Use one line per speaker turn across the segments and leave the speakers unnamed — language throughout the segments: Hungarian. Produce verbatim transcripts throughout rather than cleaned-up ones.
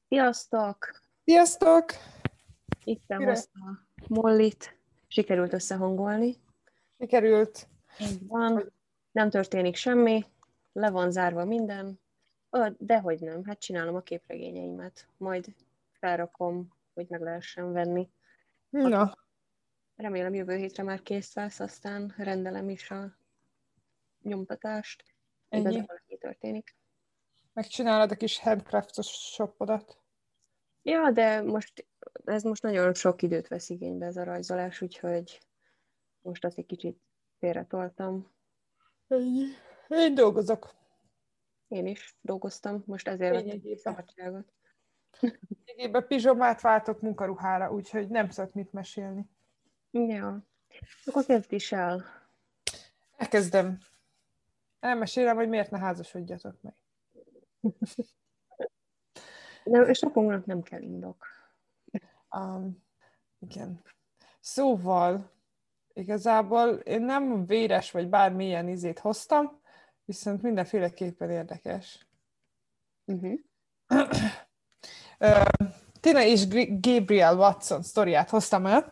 Sziasztok!
Sziasztok!
Itten
Mire?
hoztam a Mollit. Sikerült összehangolni.
Sikerült.
Így van. Nem történik semmi. Le van zárva minden. Ö, dehogy nem. Hát csinálom a képregényeimet. Majd felrakom, hogy meg lehessen venni.
Na,
Remélem jövő hétre már kész lesz, aztán rendelem is a nyomtatást.
ennyi.
Igazából ennyi történik.
Megcsinálod a kis handcraftos shopodat.
Ja, de most ez most nagyon sok időt vesz igénybe ez a rajzolás, úgyhogy most azt egy kicsit félretoltam.
Ennyi. Én dolgozok.
Én is dolgoztam, most ezért vettem
Lényegében.
szabadságot.
Lényegében pizsomát váltok munkaruhára, úgyhogy nem szok mit mesélni.
Ja, akkor kezd is el.
Elkezdem. Elmesélem, hogy miért ne házasodjatok meg.
De sokunknak nem kell indok.
Um, igen. Szóval, igazából én nem véres vagy bármilyen izét hoztam, viszont mindenféleképpen érdekes.
Uh-huh.
Uh, Tina és Gabriel Watson sztoriát hoztam el.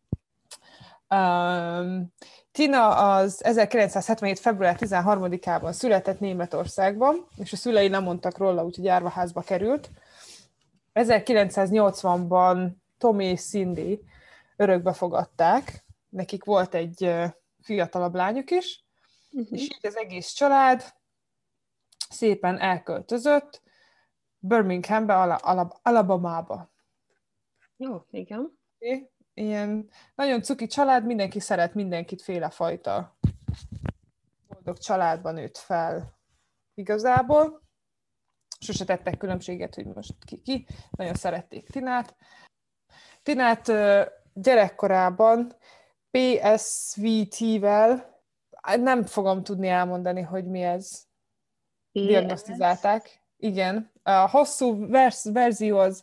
Um, Tina az ezerkilencszázhetvenhét. február tizenharmadikában született Németországban, és a szülei nem mondtak róla, úgyhogy árvaházba került. ezerkilencszáznyolcvanban Tommy és Cindy örökbe fogadták. Nekik volt egy uh, fiatalabb lányuk is, uh-huh. és így az egész család szépen elköltözött Birminghambe, Al- Alabamába.
Jó, igen.
Ilyen nagyon cuki család, mindenki szeret mindenkit, félefajta boldog családban nőtt fel igazából. Sose tettek különbséget, hogy most ki-ki. Nagyon szerették Tinát. Tinát gyerekkorában pé es vé té-vel, nem fogom tudni elmondani, hogy mi ez, diagnosztizálták. Igen. A hosszú vers- verzió az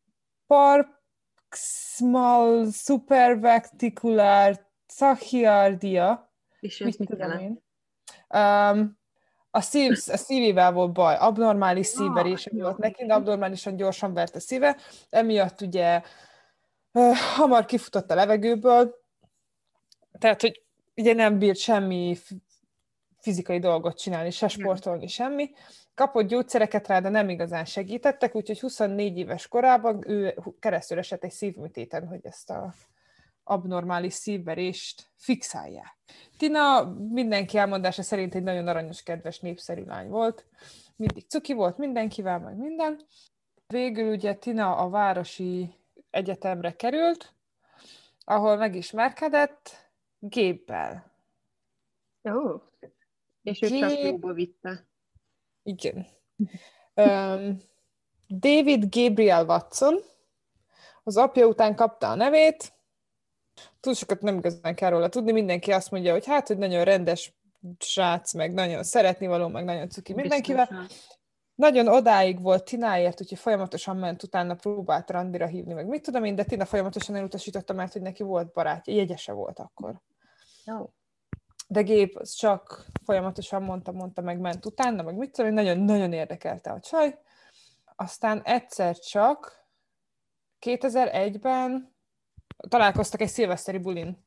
Paroxysmal Supraventricular Tachycardia.
És ez
mit
mit
tudom
jelent?
én? Um, a, szív, a szívével volt baj, abnormális szívverése
Ah,
volt
jó,
neki, de
igen.
abnormálisan gyorsan vert a szíve, emiatt ugye uh, hamar kifutott a levegőből, tehát, hogy ugye nem bírt semmi fizikai dolgot csinálni, se sportolni, semmi. Kapott gyógyszereket rá, de nem igazán segítettek, úgyhogy huszonnégy éves korában ő keresztül esett egy szívműtéten, hogy ezt a abnormális szívverést fixálják. Tina mindenki elmondása szerint egy nagyon aranyos, kedves, népszerű lány volt. Mindig cuki volt mindenkivel, meg minden. Végül ugye Tina a városi egyetemre került, ahol megismerkedett Gabe-bel.
Jó. És ő csak jóba vitte.
Igen. Um, David Gabriel Watson, az apja után kapta a nevét, túl sokat nem igazán kell róla tudni, mindenki azt mondja, hogy hát, hogy nagyon rendes srác, meg nagyon szeretnivaló, meg nagyon cuki mindenkivel.
Biztosan.
Nagyon odáig volt Tináért, úgyhogy folyamatosan ment, utána próbált randira hívni, meg mit tudom én, de Tina folyamatosan elutasította, mert hogy neki volt barátja, jegyese volt akkor.
Jó.
De Gabe az csak folyamatosan mondta, mondta, meg ment utána, meg mit tudom én, nagyon-nagyon érdekelte a csaj. Aztán egyszer csak kétezer-egyben találkoztak egy szilveszteri bulin,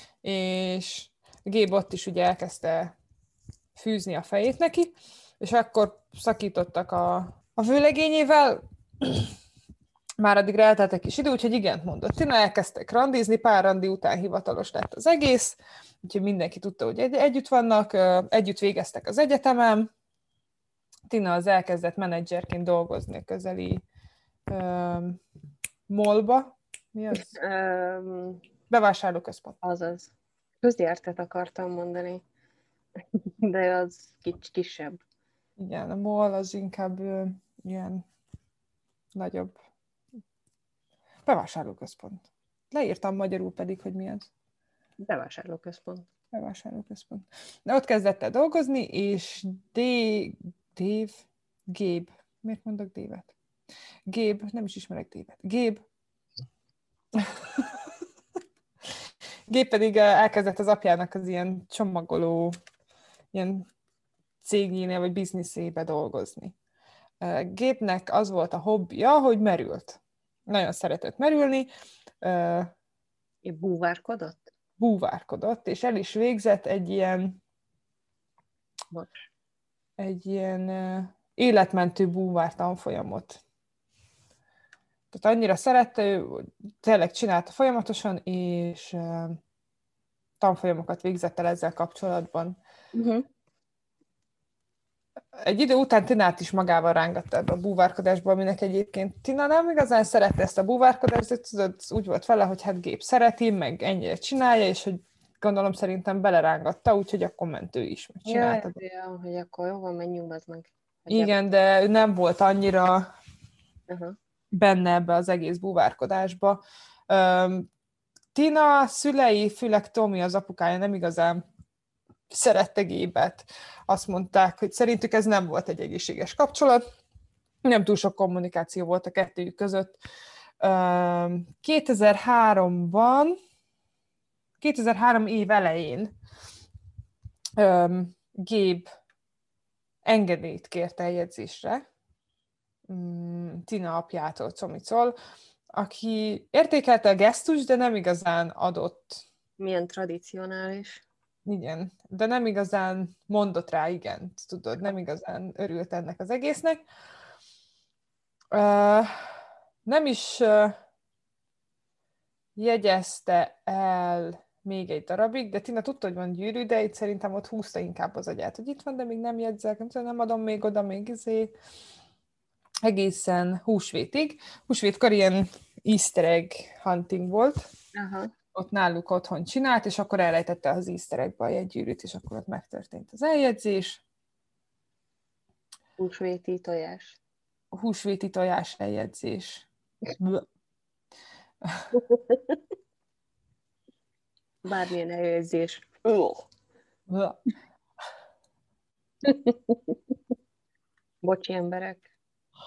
és Gabe ott is ugye elkezdte fűzni a fejét neki, és akkor szakítottak a, a vőlegényével, már addigra eltelt egy kis idő, úgyhogy igent mondott Tina, elkezdtek randizni, pár randi után hivatalos lett az egész, úgyhogy mindenki tudta, hogy egy- együtt vannak, együtt végeztek az egyetemen, Tina az elkezdett menedzserként dolgozni a közeli um, mallba. Mi az?
Um,
Bevásárlóközpont.
azaz. Közértet akartam mondani. De az kis, kisebb.
Igen, a mall az inkább ö, ilyen nagyobb. Bevásárlóközpont. Leírtam magyarul pedig, hogy mi az.
Bevásárlóközpont.
Bevásárlóközpont. De ott kezdett el dolgozni, és D- Dave, Gabe, miért mondok Dave-et? Gabe, nem is ismerek Dave-et. Gabe. Gabe pedig elkezdett az apjának az ilyen csomagoló, ilyen cégénél vagy bizniszébe dolgozni. Gabe-nek az volt a hobbija, hogy merült. Nagyon szeretett merülni.
Búvárkodott?
Búvárkodott, és el is végzett egy ilyen
Bocs.
egy ilyen életmentő búvár tanfolyamot. Tehát annyira szerette, ő tényleg csinálta folyamatosan, és tanfolyamokat végzett el ezzel kapcsolatban. Uh-huh. Egy idő után Tinát is magával rángatta ebbe a búvárkodásba, aminek egyébként Tina nem igazán szerette ezt a búvárkodást, de tudod, úgy volt vele, hogy hát Gabe szereti, meg ennyire csinálja, és hogy gondolom szerintem belerángatta, úgyhogy akkor ment ő is, meg csinálta.
Ja, ja, hogy akkor jó van, menjünk az meg.
Igen, de nem volt annyira
uh-huh.
benne ebbe az egész búvárkodásba. Um, Tina szülei, főleg Tommy, az apukája nem igazán szerette Gabe-et. Azt mondták, hogy szerintük ez nem volt egy egészséges kapcsolat, nem túl sok kommunikáció volt a kettőjük között. Um, kétezer-háromban, kétezer-három év elején um, Gabe engedélyt kért eljegyzésre um, Tina apjától, Comicol, aki értékelte a gesztus, de nem igazán adott.
Milyen tradicionális.
Igen, de nem igazán mondott rá igent, tudod, nem igazán örült ennek az egésznek. Uh, nem is uh, jegyezte el még egy darabig, de Tina tudta, hogy van gyűrű, de itt szerintem ott húzta inkább az agyát, hogy itt van, de még nem jegyzek, nem, tudom, nem adom még oda, még izé. Egészen húsvétig. Húsvétkor ilyen easter egg hunting volt.
Aha.
Ott náluk otthon csinált, és akkor elrejtette az easter eggbe a jegygyűrűt, és akkor ott megtörtént az eljegyzés.
Húsvéti tojás.
A húsvéti tojás eljegyzés.
Bármilyen eljegyzés. Bocsi, emberek.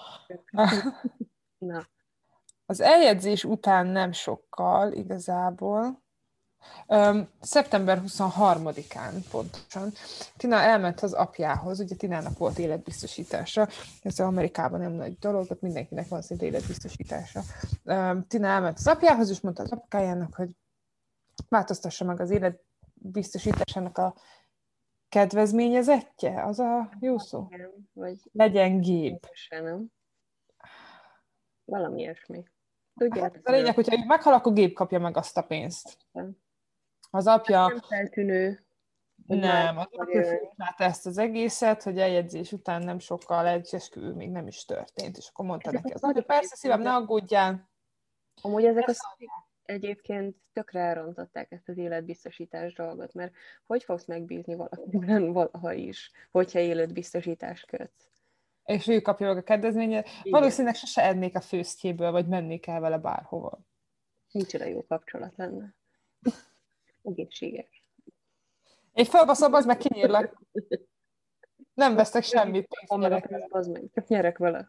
Na.
Az eljegyzés után nem sokkal igazából, um, szeptember huszonharmadikán pontosan, Tina elment az apjához, ugye Tinának volt életbiztosítása, ez Amerikában nem nagy dolog, ott mindenkinek van szinte életbiztosítása. Um, Tina elment az apjához, és mondta az apukájának, hogy változtassa meg az életbiztosításának a kedvezményezettje, az a jó szó?
Igen, vagy
legyen Gabe.
Nem. Valami ilyesmi. Tudjátok,
hát, a lényeg, hogyha meghal, akkor Gabe kapja meg azt a pénzt.
Nem.
Az apja...
Nem feltűnő.
Nem, az apja látta ezt az egészet, hogy eljegyzés után nem sokkal egy esküvő még nem is történt, és akkor mondta neki az apja, persze szívem, ne aggódjál.
Amúgy ezek a egyébként tökre elrontották ezt az életbiztosítás dolgot, mert hogy fogsz megbízni valakiben valaha is, hogyha életbiztosítást kötsz?
És ő kapja meg a kedvezményet. Valószínűleg sose ennék a főztjéből, vagy mennék el vele bárhova.
Micsoda jó kapcsolat lenne. Egészséges.
Én felbaszom, az meg kinyírlak. Nem vesztek semmit.
Nyerek vele. Az meg, csak nyerek vele.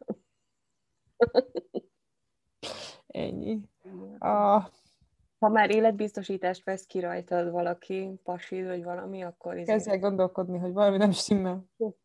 Ennyi. A...
Ha már életbiztosítást vesz ki rajtad valaki, pasid, vagy valami, akkor... Izé...
Kezdj el gondolkodni, hogy valami nem stimmel.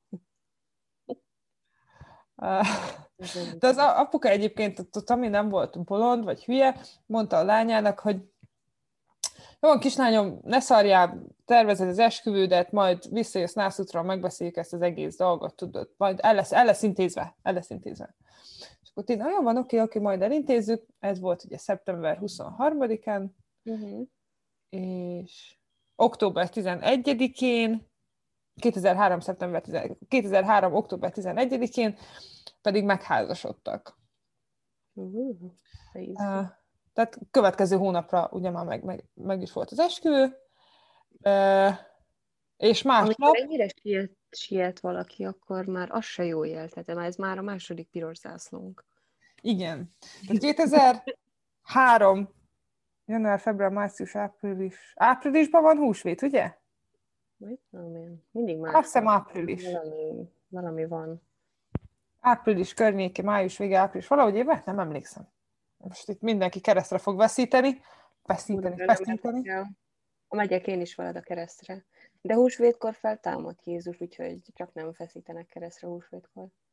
De az apuka egyébként, ami nem volt bolond, vagy hülye, mondta a lányának, hogy jó van, kislányom, ne szarjál, tervezed az esküvődet, majd visszajössz Nászútról, megbeszéljük ezt az egész dolgot, tudod, majd el lesz, el lesz intézve, el lesz intézve. És akkor Tina, jó van, oké, oké, majd elintézzük, ez volt ugye szeptember huszonharmadikán, uh-huh. és október tizenegyedikén, kétezer-három. szeptember tizenegyedikén, kétezer-három. október tizenegyedikén pedig megházasodtak.
Uh-huh.
Uh, tehát következő hónapra ugye már meg, meg, meg is volt az esküvő, uh, és másnap...
Amikor ennyire siet, siet valaki, akkor már az se jó jel, tehát ez már a második piros zászlónk.
Igen. Tehát kétezer-három. január, február, március, április. Áprilisban van húsvét, ugye?
Mit tudom én. Mindig már.
Azt hiszem április.
Valami, valami van.
Április környéke, május vége, április. Valahogy éve? Nem emlékszem. Most itt mindenki keresztre fog veszíteni. Veszíteni, veszíteni.
A megyek én is veled a keresztre. De húsvétkor feltámadt Jézus, úgyhogy csak nem feszítenek keresztre húsvétkor.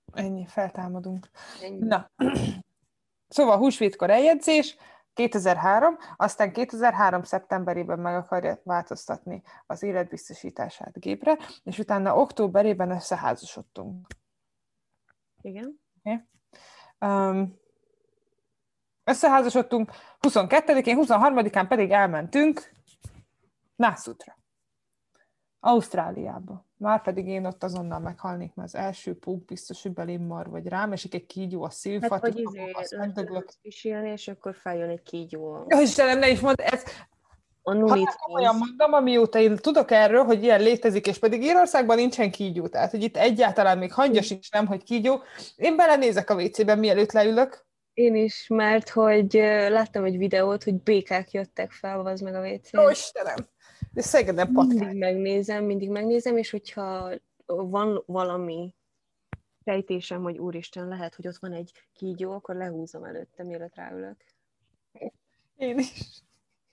Ennyi, feltámadunk.
Ennyi.
Na, szóval húsvétkor eljegyzés, kétezer-három, aztán kétezer-három szeptemberében meg akarja változtatni az életbiztosítását gépre, és utána októberében összeházasodtunk.
Igen.
Okay. Um, összeházasodtunk, huszonkettedikén, huszonharmadikán pedig elmentünk Nászútra, Ausztráliába. Márpedig én ott azonnal meghalnék, mert az első pók biztos, hogy belém mar vagy rám, esik egy kígyó a szilfat,
Hát, hogy
és
izé,
azt megdöglök.
pisilni, és akkor feljön egy kígyó.
Ja, Istenem, ne is mondd, ez,
A
ha
nulit
olyan mondom, amióta én tudok erről, hogy ilyen létezik, és pedig Írországban nincsen kígyó, tehát hogy itt egyáltalán még hangya sincs, nem, hogy kígyó. Én belenézek a vécébe, mielőtt leülök.
Én is, mert hogy ö, láttam egy videót, hogy békák jöttek fel, az meg a vécén.
Ó, Istenem! De Szegeden patkány.
Mindig megnézem, mindig megnézem, és hogyha van valami sejtésem, hogy úristen, lehet, hogy ott van egy kígyó, akkor lehúzom előtte, mielőtt ráülök.
Én is.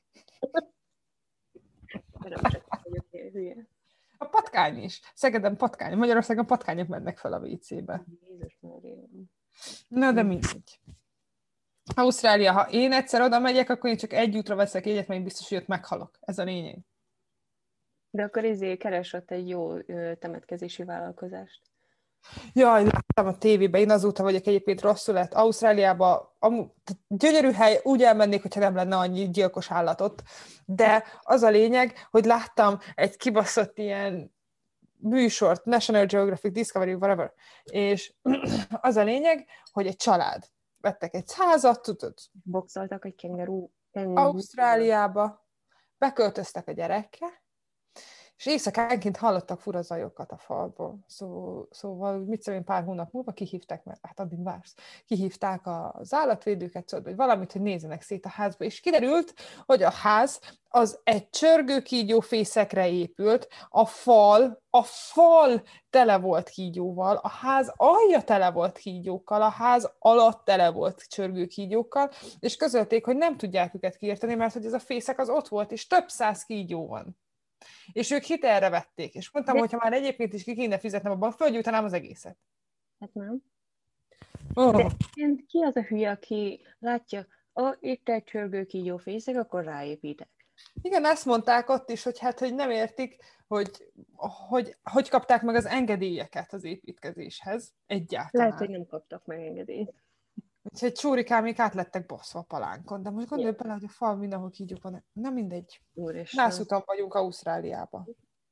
De nem csak vagyok ilyen hülye.
A patkány is. Szegeden patkány. Magyarországon patkányok mennek fel a vécébe.
Jézus Mária.
Na, de mindegy. Ausztrália, ha én egyszer oda megyek, akkor én csak egy útra veszek egyet, mert én biztos, hogy ott meghalok. Ez a lényeg.
De akkor izé keres ott egy jó ö, temetkezési vállalkozást.
Jaj, láttam a tévében, én azóta vagyok egyébként rosszul lett. Ausztráliába amu, gyönyörű hely, úgy elmennék, hogyha nem lenne annyi gyilkos állatot. De az a lényeg, hogy láttam egy kibaszott ilyen műsort, National Geographic, Discovery, whatever, és az a lényeg, hogy egy család. Vettek egy házat, tudod,
Boxoltak egy kengerú. kengerú.
Ausztráliába, beköltöztek a gyerekkel, és éjszakánként hallottak fura zajokat a falból. Szó, szóval, mit tudom én, pár hónap múlva kihívták, mert hát addig vársz, kihívták az állatvédőket, szóval, hogy valamit, hogy nézzenek szét a házba, és kiderült, hogy a ház az egy csörgő kígyófészekre épült, a fal, a fal tele volt kígyóval, a ház alja tele volt kígyókkal, a ház alatt tele volt csörgő kígyókkal, és közölték, hogy nem tudják őket kiírtani, mert hogy ez a fészek az ott volt, és több száz kígyó van. És ők hitelre vették, és mondtam,
De...
hogy ha már egyébként is ki kéne fizetnem, abban fölgyújtanám az egészet.
Hát nem.
Oh.
De ki az a hülye, aki látja, ó, itt egy csörgő kígyó fészek, akkor ráépítek.
Igen, ezt mondták ott is, hogy hát, hogy nem értik, hogy hogy, hogy kapták meg az engedélyeket az építkezéshez egyáltalán.
Lehet, hogy nem kaptak meg engedélyt.
Úgyhogy csórikámék át lettek bosszva a palánkon, de most gondolj bele, hogy a fal mindenhol kígyók van. Na mindegy. Nászúton vagyunk Ausztráliában.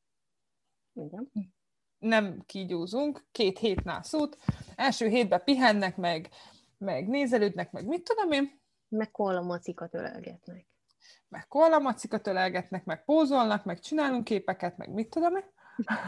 Igen.
Nem kígyózunk, két hét nászút. Első hétben pihennek, meg, meg nézelődnek, meg mit tudom én.
Meg koalamacikat ölelgetnek.
Meg koalamacikat ölelgetnek, meg pózolnak, meg csinálunk képeket, meg mit tudom én.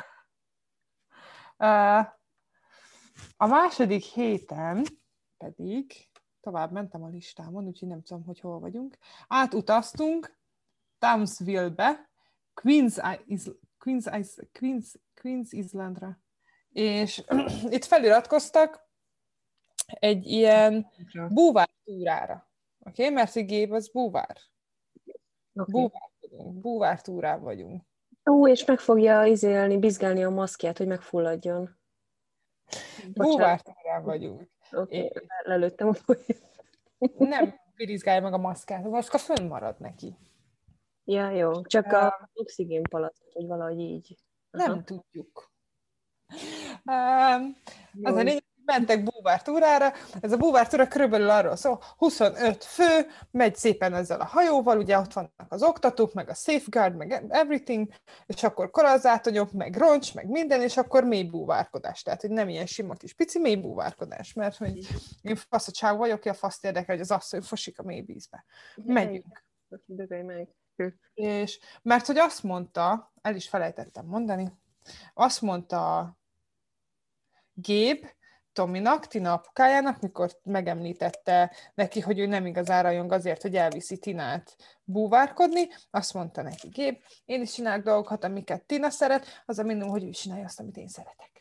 A második héten pedig tovább mentem a listámon, úgyhogy nem tudom, hogy hol vagyunk. Átutaztunk Townsville-be, Queens, Queens, Queens, Queens Islandra. És itt feliratkoztak egy ilyen búvár túrára. Oké? Okay? Mert a gép az búvár. Okay. Búvár, búvár túrán vagyunk.
Ó, és meg fogja izélni, bizgálni a maszkját, hogy megfulladjon.
Búvár túrán vagyunk.
Oké, okay, lelőttem a folyat.
Nem pirizgálja meg a maszkát, a maszka fönn marad neki.
Ja, jó. Csak uh, a oxigénpalackot, hogy valahogy így.
Aha. Nem tudjuk. Um, az a lényeg, mentek búvártúrára, ez a búvártúra körülbelül arról szól, huszonöt fő, megy szépen ezzel a hajóval, ugye ott vannak az oktatók, meg a safeguard, meg everything, és akkor korazátonyok, meg roncs, meg minden, és akkor mély búvárkodás. Tehát, hogy nem ilyen sima kis pici mély búvárkodás, mert hogy én fasz a csáv vagyok, ki a faszt érdekel, hogy az asszony fosik a mély vízbe. Megyünk.
Meg.
És mert hogy azt mondta, el is felejtettem mondani, azt mondta Gabe Tominak, Tina apukájának, mikor megemlítette neki, hogy ő nem igazán rajong azért, hogy elviszi Tinát búvárkodni, azt mondta neki Gabe, én is csinálok dolgokat, amiket Tina szeret, az a minimum, hogy ő is csinálja azt, amit én szeretek.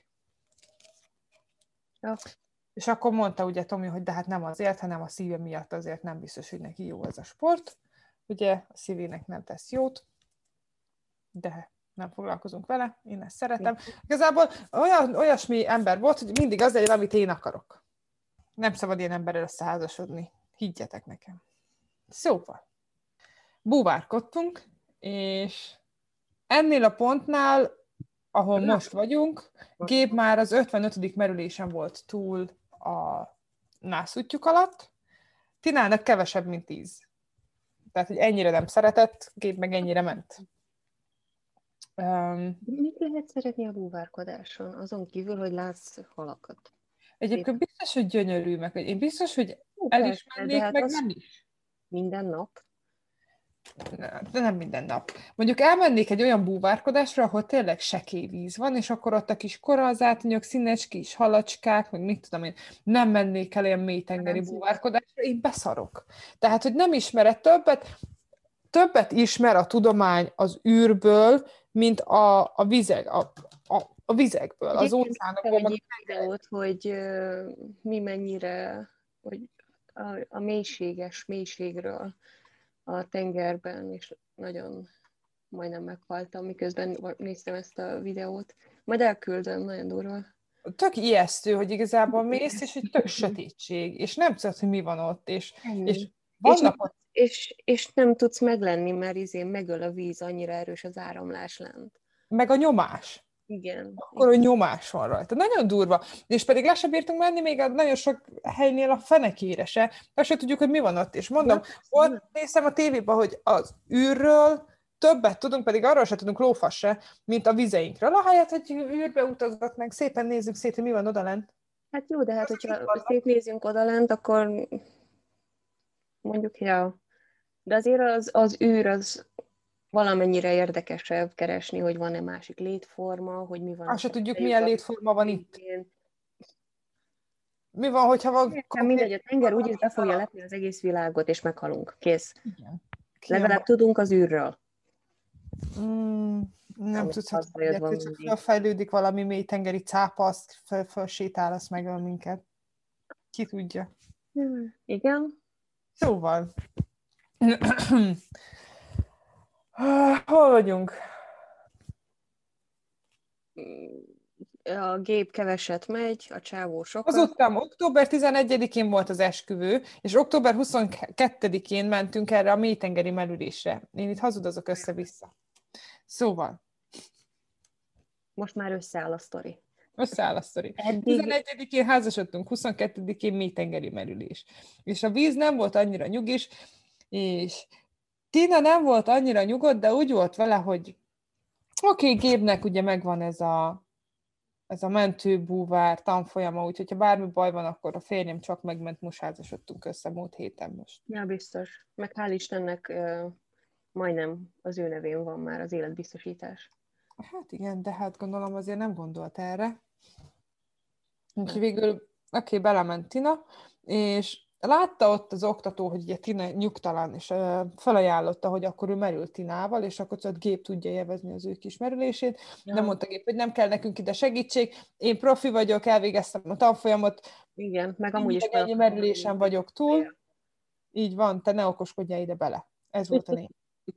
Ja.
És akkor mondta ugye Tomi, hogy de hát nem azért, hanem a szíve miatt azért nem biztos, hogy neki jó ez a sport. Ugye a szívének nem tesz jót, de nem foglalkozunk vele, én ezt szeretem. Igazából olyan, olyasmi ember volt, hogy mindig az legyen, amit én akarok. Nem szabad ilyen emberrel összeházasodni. Higgyetek nekem. Szóval, búvárkodtunk, és ennél a pontnál, ahol most vagyunk, Gép már az ötvenötödik merülésen volt túl a nászútjuk alatt, Tinának kevesebb, mint tíz. Tehát, hogy ennyire nem szeretett, Gép meg ennyire ment. Um,
Mit lehet szeretni a búvárkodáson, azon kívül, hogy látsz halakat?
Egyébként biztos, hogy gyönyörű, meg én biztos, hogy
Hú,
el is
persze,
mennék,
hát
meg
az
nem is.
minden nap.
De nem minden nap. Mondjuk elmennék egy olyan búvárkodásra, ahol tényleg sekély víz van, és akkor ott a kis korallzátonyok, színes kis halacskák, meg mit tudom én, nem mennék el ilyen mélytengeri búvárkodásra, én beszarok. Tehát, hogy nem ismered többet, többet ismer a tudomány az űrből, mint a, a, vizek, a, a, a vizekből, az óceánokból.
Egy videót, hogy uh, mi mennyire, hogy a, a mélységes mélységről a tengerben, és nagyon majdnem meghaltam, miközben néztem ezt a videót. Majd elküldöm, nagyon durva.
Tök ijesztő, hogy igazából mész, és egy tök sötétség, és nem tudod, hogy mi van ott, és, és vannak
és, ott... és, és nem tudsz meglenni, mert izén megöl a víz, annyira erős az áramlás lent.
Meg a nyomás.
Igen.
Akkor a nyomás van rajta. Nagyon durva. És pedig le sem bírtunk menni, még a nagyon sok helynél a fenekére se. Azt se tudjuk, hogy mi van ott. És mondom, ott néztem a tévében, hogy az űrről többet tudunk, pedig arról se tudunk lófasz se, mint a vizeinkről. Ahelyett, hogy űrbe utazgatnánk, szépen nézzük szét, hogy mi van odalent.
Hát jó, de hát, hogyha szétnézünk odalent, akkor mondjuk, ja. De azért az, az űr az valamennyire érdekesebb keresni, hogy van-e másik létforma, hogy mi van.
Azt se tudjuk, milyen létforma van itt.
Én...
Mi van, hogyha van...
Konkrét... Mindegy, a tenger úgyis be fogja lepni az egész világot, és meghalunk. Kész.
Igen.
Legalább tudunk az űrről.
Mm, nem tudsz, hogy csak felfejlődik valami mélytengeri cápa, azt fel, felsétál, azt megöl minket. Ki tudja.
Igen.
Szóval. Hol vagyunk?
A gép keveset megy, a csávó sokat.
Azután október tizenegyedikén volt az esküvő, és október huszonkettedikén mentünk erre a mélytengeri merülésre. Én itt hazudozok össze-vissza. Szóval.
Most már összeáll a sztori.
Összeáll a sztori.
Eddig...
tizenegyedikén házasodtunk, huszonkettedikén mélytengeri merülés. És a víz nem volt annyira nyugis, és Tina nem volt annyira nyugodt, de úgy volt vele, hogy oké, okay, Gébnek ugye megvan ez a, ez a mentőbúvár tanfolyama, úgyhogy ha bármi baj van, akkor a férjem csak megment, most házasodtunk össze múlt héten most.
Ja, biztos. Meg hál' Istennek uh, majdnem az ő nevén van már az életbiztosítás.
Hát igen, de hát gondolom azért nem gondolt erre. Úgyhogy végül, oké, okay, belement Tina, és látta ott az oktató, hogy ugye Tina nyugtalan, és uh, felajánlotta, hogy akkor ő merül Tinával, és akkor a Gép tudja élvezni az ő kis merülését. Ja. De mondta Gép, hogy nem kell nekünk ide segítség, én profi vagyok, elvégeztem a tanfolyamot.
Igen, meg amúgy is
ennyi merülésen vagyok túl. Ja. Így van, te ne okoskodjál ide bele. Ez volt a négy.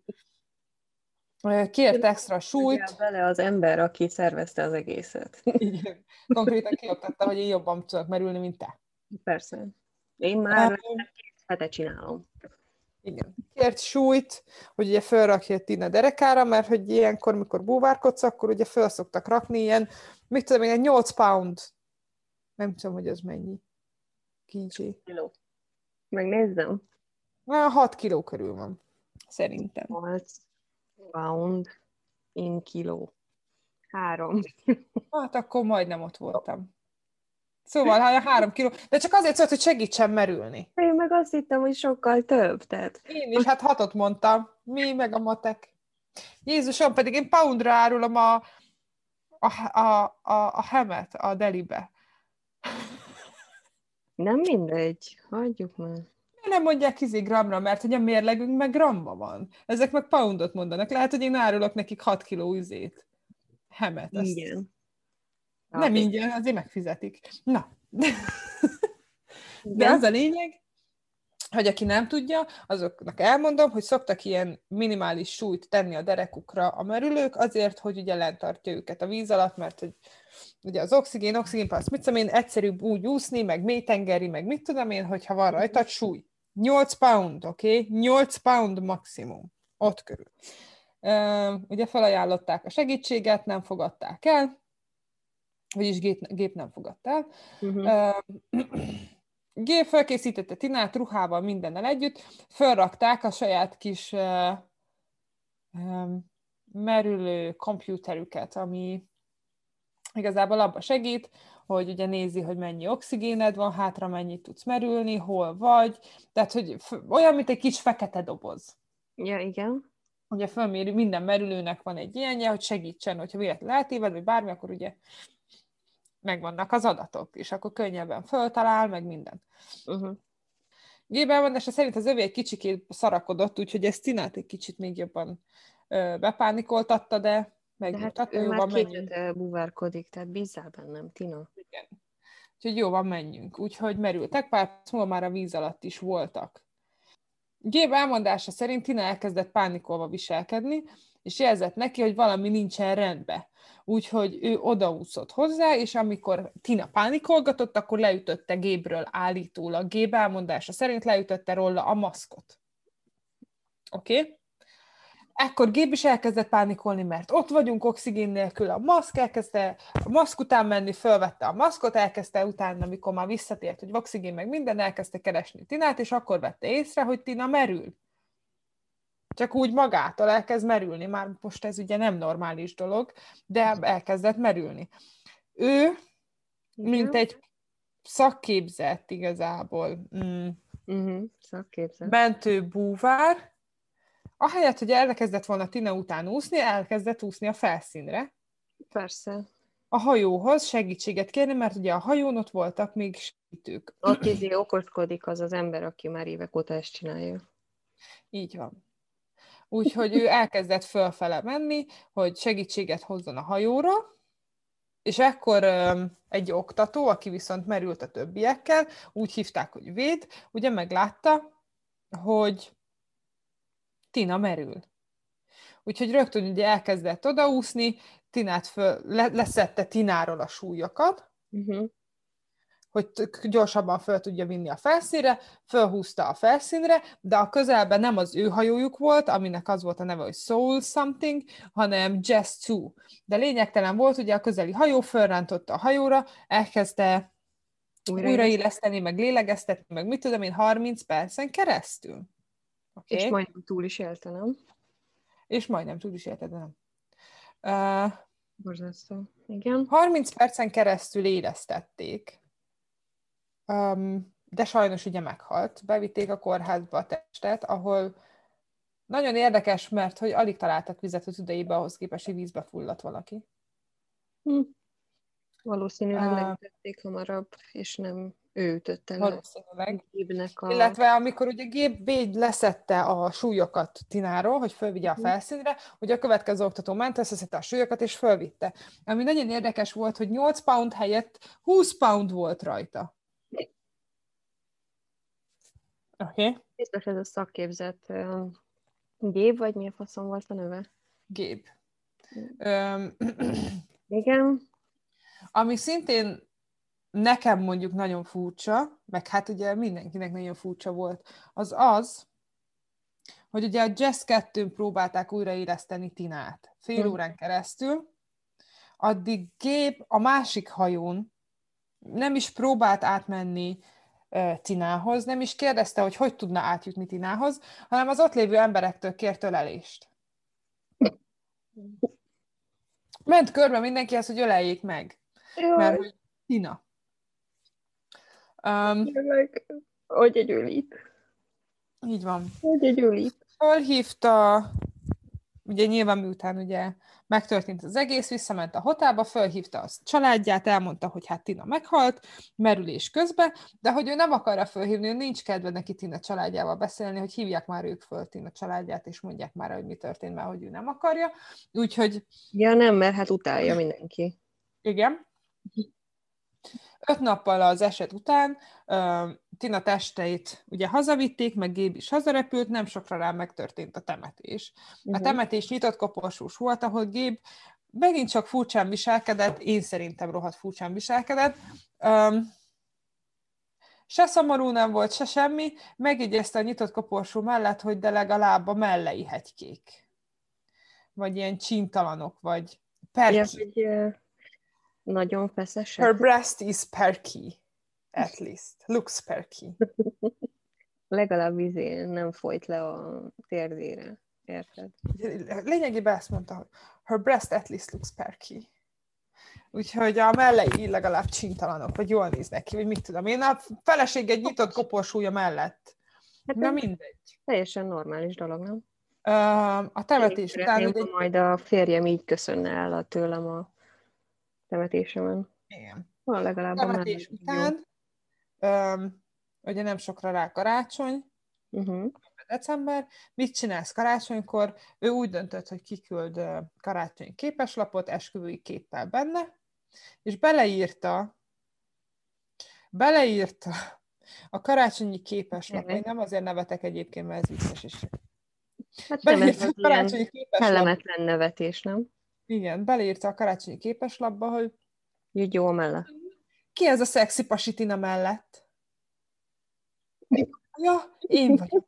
Kért extra súlyt.
Bele az ember, aki szervezte az egészet.
Igen. Konkrétan kioktatta, hogy én jobban tudok merülni, mint te.
Persze. Én már um, két hete csinálom.
Igen. Kért súlyt, hogy ugye felrakja Tina derekára, mert hogy ilyenkor, mikor búvárkodsz, akkor ugye föl szoktak rakni ilyen, mit tudom én, egy nyolc pound. Nem tudom, hogy az mennyi. Kígyé.
Kiló. Megnézzem.
Na, hat kiló körül van. Szerintem.
nyolc pound in kiló. Három.
Hát akkor majdnem ott voltam. Szóval hát három kiló, de csak azért szólt, hogy segítsen merülni.
Én meg azt hittem, hogy sokkal több. Tehát...
Én is, hát hatot mondtam. Mi meg a matek. Jézusom, pedig én poundra árulom a, a, a, a, a hemet a delibe.
Nem mindegy, hagyjuk már.
Nem mondják izé gramra, mert hogy a mérlegünk meg gramma van. Ezek meg poundot mondanak. Lehet, hogy én árulok nekik hat kiló üzét. Hemet.
Igen.
Nem ingyen, azért megfizetik. Na. De az a lényeg, hogy aki nem tudja, azoknak elmondom, hogy szoktak ilyen minimális súlyt tenni a derekukra a merülők, azért, hogy ugye lent tartja őket a víz alatt, mert hogy ugye az oxigén, oxigénpassz, mit tudom én, egyszerűbb úgy úszni, meg mélytengeri, meg mit tudom én, hogyha van rajta súly. nyolc pound, oké? Okay? nyolc pound maximum. Ott körül. Uh, ugye felajánlották a segítséget, nem fogadták el, vagyis gép, gép nem fogadta el. Uh-huh. Uh, Gép felkészítette Tinát ruhával, mindennel együtt, felrakták a saját kis uh, um, merülő kompjúterüket, ami igazából abba segít, hogy ugye nézi, hogy mennyi oxigéned van, hátra mennyit tudsz merülni, hol vagy, tehát hogy f- olyan, mint egy kis fekete doboz.
Ja, igen.
Ugye fölméri, minden merülőnek van egy ilyenje, hogy segítsen, hogyha véletlenül eltéved, vagy bármi, akkor ugye megvannak az adatok, és akkor könnyebben föltalál, meg minden.
Uh-huh.
Gépelmondása szerint az övé egy kicsikét szarakodott, úgyhogy ezt Tinát egy kicsit még jobban ö, bepánikoltatta, de megmutatta,
de hát ő
jó
már
van,
két
menjünk.
hete buvárkodik, tehát bízzál bennem, Tina.
Igen. Úgyhogy jó van, menjünk. Úgyhogy merültek, pár perc múlva már a víz alatt is voltak. Gép elmondása szerint Tina elkezdett pánikolva viselkedni, és jelzett neki, hogy valami nincsen rendben. Úgyhogy ő odaúszott hozzá, és amikor Tina pánikolgatott, akkor leütötte Gébről állítólag. Gép elmondása szerint leütötte róla a maszkot. Oké? Okay? Ekkor Gép is elkezdett pánikolni, mert ott vagyunk oxigén nélkül, a maszk elkezdte a maszk után menni, fölvette a maszkot, elkezdte utána, amikor már visszatért, hogy oxigén meg minden, elkezdte keresni Tinát, és akkor vette észre, hogy Tina merül. Csak úgy magától elkezd merülni, már most ez ugye nem normális dolog, de elkezdett merülni. Ő,
Igen?
mint egy szakképzett igazából, mm,
uh-huh. Szakképzett.
mentő búvár, ahelyett, hogy elkezdett volna Tina után úszni, elkezdett úszni a felszínre.
Persze.
A hajóhoz segítséget kérni, mert ugye a hajón ott voltak még segítők.
Ott izé okoskodik az az ember, aki már évek óta ezt csinálja.
Így van. Úgyhogy ő elkezdett fölfele menni, hogy segítséget hozzon a hajóra, és ekkor um, egy oktató, aki viszont merült a többiekkel, úgy hívták, hogy Véd, ugye meglátta, hogy Tina merül. Úgyhogy rögtön ugye elkezdett odaúszni, Tinát föl, le, leszedte Tináról a súlyokat, uh-huh. hogy gyorsabban föl tudja vinni a felszínre, fölhúzta a felszínre, de a közelben nem az ő hajójuk volt, aminek az volt a neve, hogy Soul Something, hanem Jazz kettő. De lényegtelen volt, ugye a közeli hajó fölrántotta a hajóra, elkezdte újraéleszteni, meg lélegeztetni, meg mit tudom én, harminc percen keresztül. Okay?
És majdnem túl is élte, nem?
És majdnem túl is élte, de nem. Uh,
Borzasztó. Igen.
harminc percen keresztül élesztették. Um, de sajnos ugye meghalt. Bevitték a kórházba a testet, ahol nagyon érdekes, mert hogy alig találtak vizet a tüdejébe, ahhoz képest, hogy vízbe fulladt valaki.
Hm. Valószínűleg
uh,
leütötték hamarabb, és nem ő ütötte le.
Valószínűleg.
A...
Illetve amikor ugye Gép Bégy leszette a súlyokat Tináról, hogy fölvigye a felszínre, ugye a következő oktató ment, összeszedte a súlyokat, és fölvitte. Ami nagyon érdekes volt, hogy nyolc pound helyett húsz pound volt rajta. Oké. Okay.
Biztos ez a szakképzett uh, Gép, vagy mi a faszom volt a neve?
Gép. Um,
Igen.
Ami szintén nekem mondjuk nagyon furcsa, meg hát ugye mindenkinek nagyon furcsa volt, az az, hogy ugye a Jazz kettőn próbálták újraéleszteni Tinát fél hmm. órán keresztül, addig Gép a másik hajón nem is próbált átmenni uh, Tinához, nem is kérdezte, hogy hogy tudna átjutni Tinához, hanem az ott lévő emberektől kért ölelést. Ment körbe mindenkihez, hogy öleljék meg. Jaj. Mert hogy Tina. Um,
Jaj, hogy egy ölít.
Így van.
Hogy egy ölít.
Fölhívta, ugye nyilván miután ugye megtörtént az egész, visszament a hotelba, fölhívta a családját, elmondta, hogy hát Tina meghalt, merülés közben, de hogy ő nem akarja fölhívni, ő nincs kedve neki Tina családjával beszélni, hogy hívják már ők föl Tina családját, és mondják már, hogy mi történt, mert hogy ő nem akarja. Úgyhogy...
Ja nem, mert hát utálja mindenki.
Igen. Öt nappal az eset után uh, Tina testeit ugye hazavitték, meg Gabe is hazarepült, nem sokra rá megtörtént a temetés. Uh-huh. A temetés nyitott koporsós volt, ahol Gabe megint csak furcsán viselkedett, én szerintem rohadt furcsán viselkedett. Um, se szomorú nem volt, se semmi, megjegyezte a nyitott koporsó mellett, hogy de legalább a mellei hegykék. Vagy ilyen csíntalanok, vagy perky.
Ja, hogy uh, nagyon feszesek.
Her breast is perky, at least. Looks perky.
Legalább izé nem folyt le a térdére. Érted?
Lényegében ezt mondta, hogy her breast at least looks perky. Úgyhogy a mellei legalább csintalanok, vagy jól néznek ki, vagy mit tudom én. A feleség egy nyitott koporsója mellett. Hát na mindegy.
Teljesen normális dolog, nem?
A temetés után...
Ugye... majd a férjem így köszönne el a tőlem a temetésemen.
Igen.
Van legalább
a temetés a után, um, ugye nem sokra rá karácsony, uh-huh. december, mit csinálsz karácsonykor? Ő úgy döntött, hogy kiküld karácsonyi képeslapot, esküvői képpel benne, és beleírta, beleírta a karácsonyi képeslapot. Én nem azért nevetek egyébként, mert ez vicces is.
Hát beleírta a karácsonyi képeslap. Kellemetlen nevetés, nem?
Igen, beleírta a karácsonyi képeslapba, hogy
Jöjj jó mellett.
Ki ez a szexi pasi Tina mellett? Ja, én vagyok.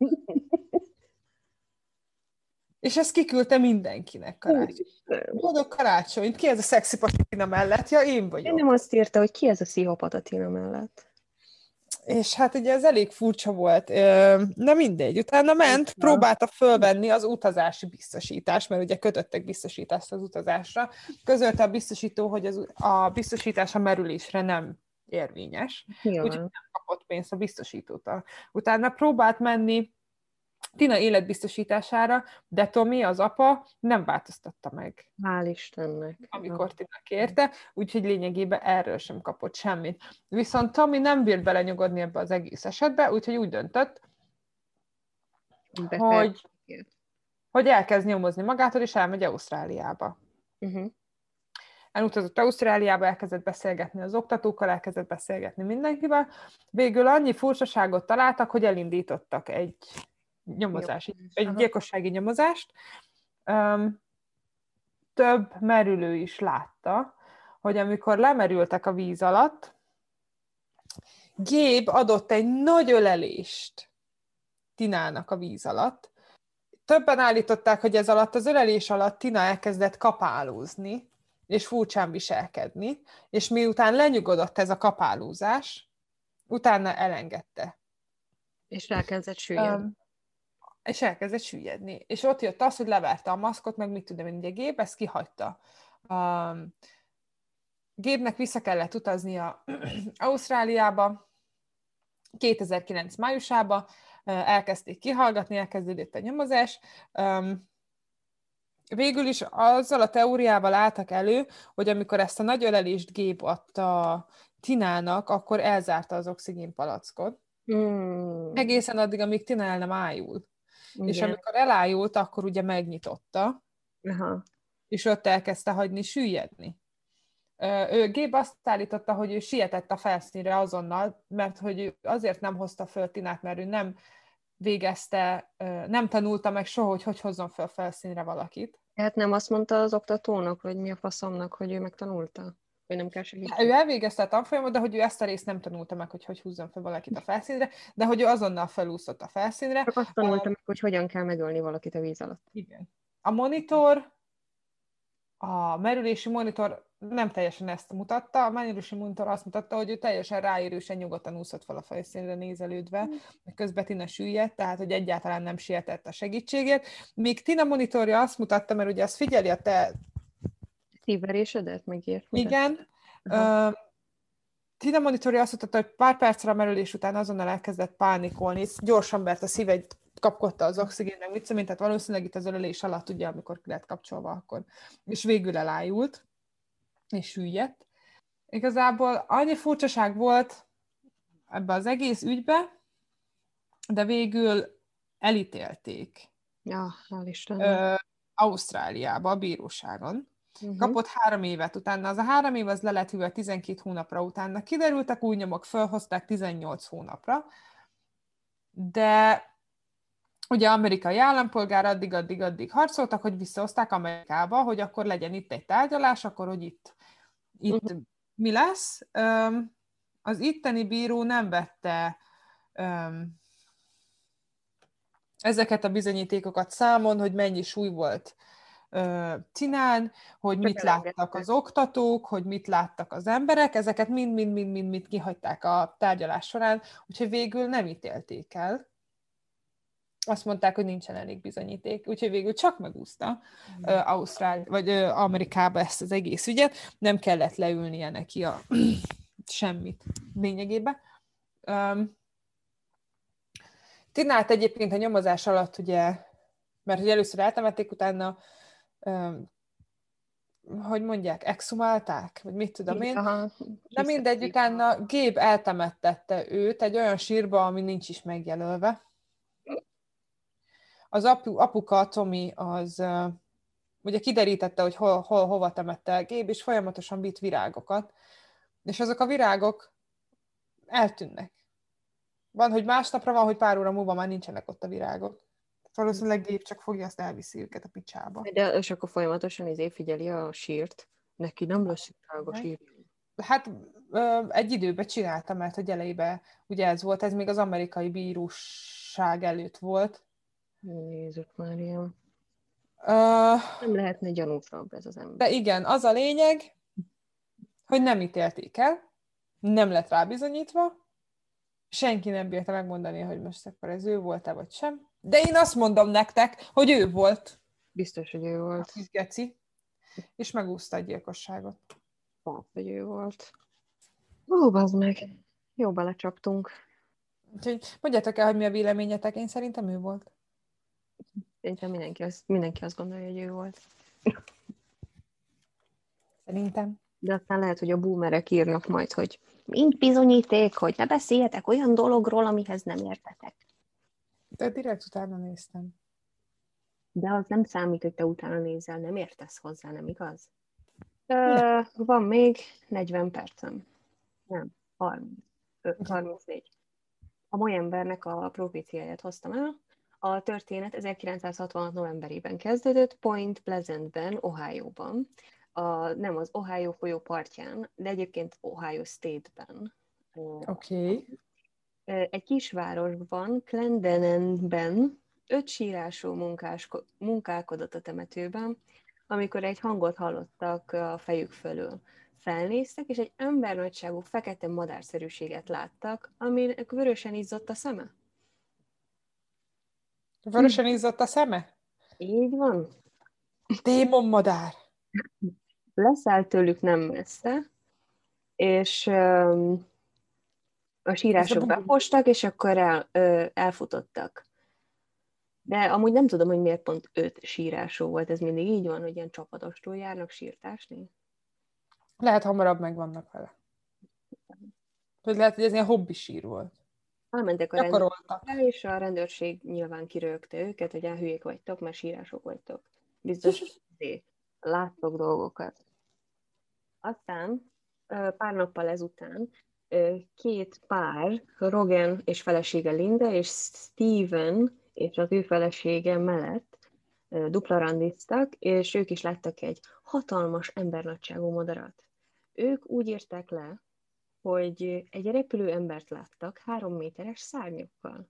És ezt kiküldte mindenkinek karácsony. Boldog karácsonyt, ki ez a szexi pasi Tina mellett? Ja, én vagyok.
Én nem azt írta, hogy ki ez a pszichopata Tina mellett.
És hát ugye ez elég furcsa volt. Na mindegy, utána ment, próbálta fölvenni az utazási biztosítást, mert ugye kötöttek biztosítást az utazásra. Közölte a biztosító, hogy az, a biztosítás a merülésre nem érvényes. Úgyhogy nem kapott pénzt a biztosítótól. Utána próbált menni Tina életbiztosítására, de Tommy, az apa, nem változtatta meg.
Hál' Istennek.
Amikor Tina kérte, úgyhogy lényegében erről sem kapott semmit. Viszont Tommy nem bírt belenyugodni ebbe az egész esetbe, úgyhogy úgy döntött, hogy, hogy elkezd nyomozni magától, és elmegy Ausztráliába. Uh-huh. Elutazott Ausztráliába, elkezdett beszélgetni az oktatókkal, elkezdett beszélgetni mindenkivel. Végül annyi furcsaságot találtak, hogy elindítottak egy nyomozási, egy gyilkossági nyomozást. Um, több merülő is látta, hogy amikor lemerültek a víz alatt, Gabe adott egy nagy ölelést Tinának a víz alatt. Többen állították, hogy ez alatt, az ölelés alatt Tina elkezdett kapálózni, és furcsán viselkedni, és miután lenyugodott ez a kapálózás, utána elengedte.
És elkezdett süllyedni. Um,
és elkezdett süllyedni. És ott jött az, hogy leverte a maszkot, meg mit tudom én, ugye Gabe ezt kihagyta. Um, Gabe-nek vissza kellett utaznia Ausztráliába, kétezer-kilenc májusába, elkezdték kihallgatni, elkezdődött a nyomozás. Um, végül is azzal a teóriával álltak elő, hogy amikor ezt a nagy ölelést Gabe adta Tinának, akkor elzárta az oxigénpalackot. Mm. Egészen addig, amíg Tina el nem ájul. Igen. És amikor elájult, akkor ugye megnyitotta,
Aha.
és ott elkezdte hagyni süllyedni. Ő, Gabe azt állította, hogy ő sietett a felszínre azonnal, mert hogy ő azért nem hozta föl Tinát, mert ő nem végezte, nem tanulta meg soha, hogy hogy hozzon föl felszínre valakit.
Hát nem azt mondta az oktatónak, vagy mi a faszomnak, hogy ő megtanulta? Hogy nem kell segíteni?
Ő elvégezte a tanfolyamot, de hogy ő ezt a részt nem tanulta meg, hogy hogy húzzon fel valakit a felszínre, de hogy ő azonnal felúszott a felszínre.
Csak azt tanulta meg, hogy hogyan kell megölni valakit a víz alatt.
Igen. A monitor, a merülési monitor nem teljesen ezt mutatta, a merülési monitor azt mutatta, hogy ő teljesen ráérősen nyugodtan úszott fel a felszínre nézelődve, közben Tina süllyedt, tehát hogy egyáltalán nem sietett a segítségét. Míg Tina monitorja azt mutatta, mert ugye azt figyeli a te...
Szívverésedet megért?
Igen. Uh, Tina monitorja azt mutatta, hogy pár percre a merülés után azonnal elkezdett pánikolni, gyorsan, mert a szíve kapkodta az oxigén, meg mit szemint, tehát valószínűleg itt az ölelés alatt, ugye, amikor ki lett kapcsolva, akkor. És végül elájult, és süllyedt. Igazából annyi furcsaság volt ebbe az egész ügybe, de végül elítélték.
Ja, hál' Istennek.
Ausztráliába, a bíróságon.
Uh-huh.
Kapott három évet utána. Az a három év az le lett hűve tizenkét hónapra utána. Kiderültek, új nyomok, felhozták tizennyolc hónapra. De ugye amerikai állampolgár addig-addig-addig harcoltak, hogy visszahozták Amerikába, hogy akkor legyen itt egy tárgyalás, akkor hogy itt, itt uh-huh. mi lesz. Az itteni bíró nem vette ezeket a bizonyítékokat számon, hogy mennyi súly volt Tinán, hogy Csak mit elengedtek. Láttak az oktatók, hogy mit láttak az emberek, ezeket mind-mind-mind-mind kihagyták a tárgyalás során, úgyhogy végül nem ítélték el. Azt mondták, hogy nincsen elég bizonyíték, úgyhogy végül csak megúszta mm. uh, Ausztrál, vagy uh, Amerikába ezt az egész ügyet, nem kellett leülnie neki a semmit lényegében. Um, Tinát egyébként a nyomozás alatt, ugye, mert hogy először eltemették, utána um, hogy mondják, exhumálták, vagy mit tudom én. Aha, de mindegy, utána Gabe eltemettette őt egy olyan sírba, ami nincs is megjelölve. Az apu, apuka, Tommy, az uh, ugye kiderítette, hogy hol, hol, hova temette el Gabe, és folyamatosan vitt virágokat. És azok a virágok eltűnnek. Van, hogy másnapra van, hogy pár óra múlva már nincsenek ott a virágok. Valószínűleg Gabe csak fogja, azt elviszi őket a picsába.
De és akkor folyamatosan izé figyeli a sírt. Neki nem lesz virág a sír.
Hát ö, egy időben csinálta, mert hogy elejében ugye ez volt, ez még az amerikai bíróság előtt volt.
Jézus Mária.
Uh,
nem lehetne gyanúsabb ez az ember.
De igen, az a lényeg, hogy nem ítélték el, nem lett rábizonyítva, senki nem bírta megmondani, hogy most akkor ez ő volt-e, vagy sem. De én azt mondom nektek, hogy ő volt.
Biztos, hogy ő volt.
A kis geci. És megúszta a gyilkosságot.
Hát, hogy ő volt. Ó, bazd meg. Jó belecsaptunk.
Úgyhogy mondjátok el, hogy mi a véleményetek. Én szerintem ő volt.
Szerintem mindenki, az, mindenki azt gondolja, hogy ő volt.
Szerintem.
De aztán lehet, hogy a boomerek írnak majd, hogy mint bizonyíték, hogy ne beszéljetek olyan dologról, amihez nem értetek.
De direkt utána néztem.
De az nem számít, hogy te utána nézel, nem értesz hozzá, nem igaz? Ö, van még negyven percem. Nem, harminc. harmincnégy. A mai embernek a proféciáját hoztam el. A történet ezerkilencszázhatvanhat novemberében kezdődött, Point Pleasantben, Ohioban. A, nem az Ohio folyó partján, de egyébként Ohio State-ben.
Oké. Okay.
Egy kisvárosban, Clendenonben öt sírású munkás, munkálkodott a temetőben, amikor egy hangot hallottak a fejük fölül. Felnéztek, és egy embernagyságú fekete madárszerűséget láttak, aminek vörösen izzott a szeme.
Vörösen izzott a szeme?
Így van.
Démon madár.
Leszállt tőlük nem messze, és um, a sírások bepostak, és akkor el, ö, elfutottak. De amúgy nem tudom, hogy miért pont öt sírású volt. Ez mindig így van, hogy ilyen csapatostól járnak sírtásni?
Lehet hamarabb megvannak vele. Hogy lehet, hogy ez ilyen hobbi sír volt.
Elmentek a rendőrségre, és a rendőrség nyilván kirögte őket, hogy elhülyék vagytok, mert sírások vagytok. Biztos, hogy láttok dolgokat. Aztán pár nappal ezután két pár, Rogan és felesége Linda, és Steven és az ő felesége mellett dupla randiztak, és ők is láttak egy hatalmas embernagyságú madarat. Ők úgy írták le, hogy egy repülő embert láttak három méteres szárnyakkal.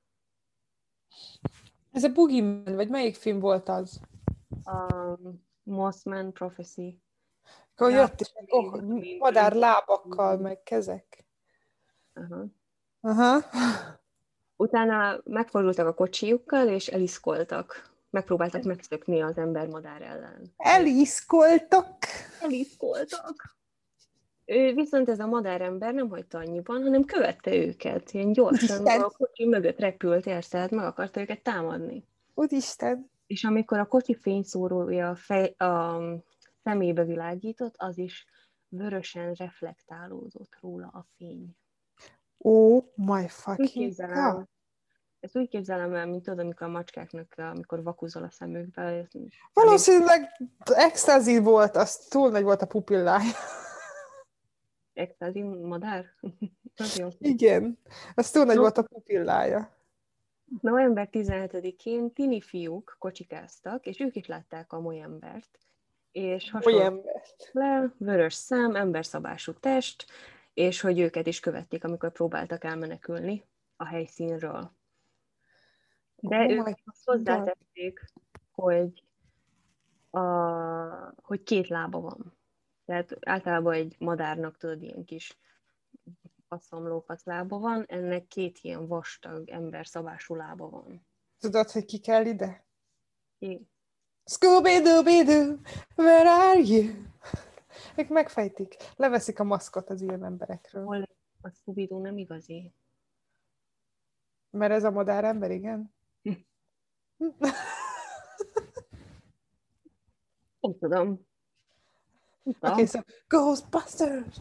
Ez a Boogeyman, vagy melyik film volt az?
A Mothman Prophecy.
Akkor jött is, oh, madár lábakkal, meg kezek.
Aha.
Aha.
Utána megfordultak a kocsijukkal, és eliszkoltak. Megpróbáltak megszökni az ember-madár ellen.
Eliszkoltak?
Eliszkoltak. Ő viszont ez a madárember nem hagyta annyiban, hanem követte őket. Ilyen gyorsan Úristen. A kocsi mögött repült, érted, meg akarta őket támadni.
Úristen.
És amikor a kocsi fényszórója a, fej, a szemébe világított, az is vörösen reflektálódott róla a fény.
Oh my fucking God.
Ezt úgy képzelem el, mint tudod, amikor a macskáknak, amikor vakuzol a szemükbe.
Valószínűleg ecstasy volt, az túl nagy volt a pupillája.
Ecstasy madár? Az jó.
Igen, az túl nagy
No,
volt a pupillája.
november tizenhetedikén tini fiúk kocsikáztak, és ők is látták a molyembert. És hasonló
Ember.
le, vörös szám, emberszabású test, és hogy őket is követték, amikor próbáltak elmenekülni a helyszínről. De
Oh
ők
my
azt
God.
hozzátették, hogy, a, hogy két lába van. Tehát általában egy madárnak, tudod, ilyen kis faszomlófasz lába van, ennek két ilyen vastag emberszabású lába van.
Tudod, hogy ki kell ide?
Ki?
Scooby-Dooby-Doo, where are you? Ők megfejtik, leveszik a maszkot az ilyen emberekről.
Hol a Scooby-Doo nem igazi?
Mert ez a madár ember, igen?
Nem tudom.
Oké, okay, so Ghostbusters!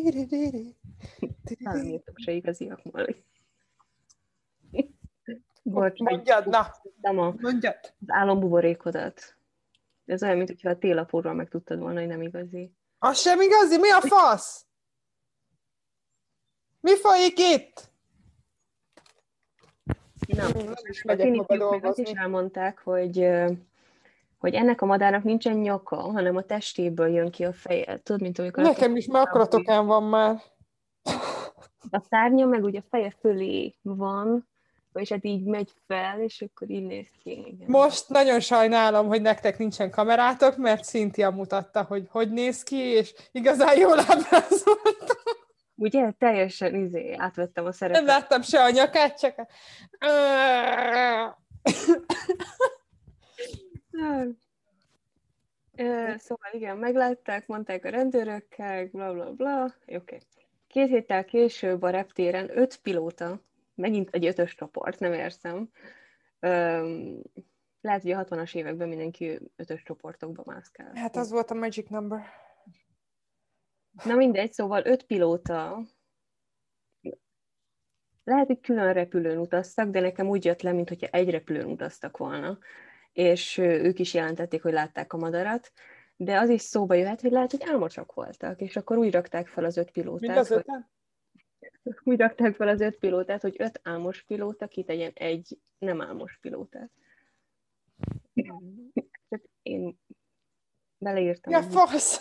Talán írtok se igaziak, Molly. Bocs,
Mondjad, na!
nem a,
Mondjad!
az álombuborékodat. Ez olyan, mintha a télapóról meg tudtad volna, hogy nem igazi.
Az sem igazi? Mi a fasz? Mi folyik itt?
Na,
Nem is
a
megyek
tini
maga
fiúk meg azt is
dolgozni.
elmondták, hogy, hogy ennek a madárnak nincsen nyaka, hanem a testéből jön ki a feje. Tudod, mint amikor...
Nekem is már akkora tokám van már.
A szárnya meg ugye a feje fölé van, és hát így megy fel, és akkor így néz ki. Igen.
Most nagyon sajnálom, hogy nektek nincsen kamerátok, mert Cynthia mutatta, hogy hogy néz ki, és igazán jól ábrázoltam.
Ugye? Teljesen izé, átvettem a
Nem
szerepet.
láttam se a nyakát, csak a...
Szóval igen, meglátták, mondták a rendőrökkel, bla bla bla. Oké. Okay. Két héttel később a reptéren öt pilóta, megint egy ötös csoport, nem érzem. Öm, lehet, hogy a hatvanas években mindenki ötös csoportokba mászkál.
Hát az volt a magic number.
Na mindegy, szóval öt pilóta, lehet, hogy külön repülőn utaztak, de nekem úgy jött le, mintha egy repülőn utaztak volna. És ők is jelentették, hogy látták a madarat, de az is szóba jöhet, hogy lehet, hogy álmocsak voltak, és akkor úgy rakták fel az öt pilótát,
Mind az
hogy,
öten?
úgy rakták fel az öt pilótát, hogy öt álmos pilóta kitegyen egy nem álmos pilótát. Tehát én beleírtam.
Ja, fasz!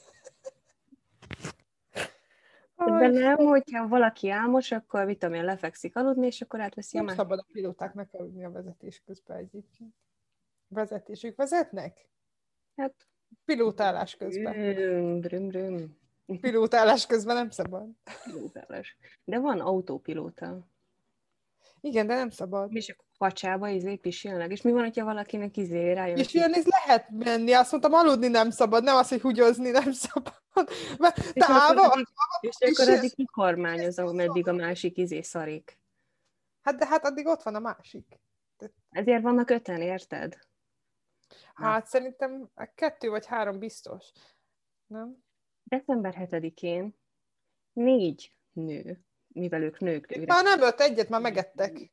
De nem, hogyha valaki álmos, akkor mit tudom én, lefekszik aludni, és akkor átveszi
Nem
a másik.
szabad a pilótáknak aludni a vezetés közben egyébként. Vezetésük vezetnek?
Hát,
Pilótálás közben.
brüm, brüm, brüm.
Pilótálás közben nem szabad.
Pilótálás. De van autópilóta.
Igen, de nem szabad.
És akkor pacsába izé pisilnek. És mi van, hogyha valakinek izé rájön?
És ilyen ez lehet menni, azt mondtam, aludni nem szabad, nem az, hogy húgyozni nem szabad. Mert
És
te
akkor
állva,
addig, és akkor
pisilsz.
addig kikormányozom, meddig a másik izé szarik.
Hát de hát addig ott van a másik.
Ezért vannak öten, érted?
Hát szerintem kettő vagy három biztos. Nem?
december hetedikén négy nő, mivel ők nők.
Itt már nem öt, egyet már megettek.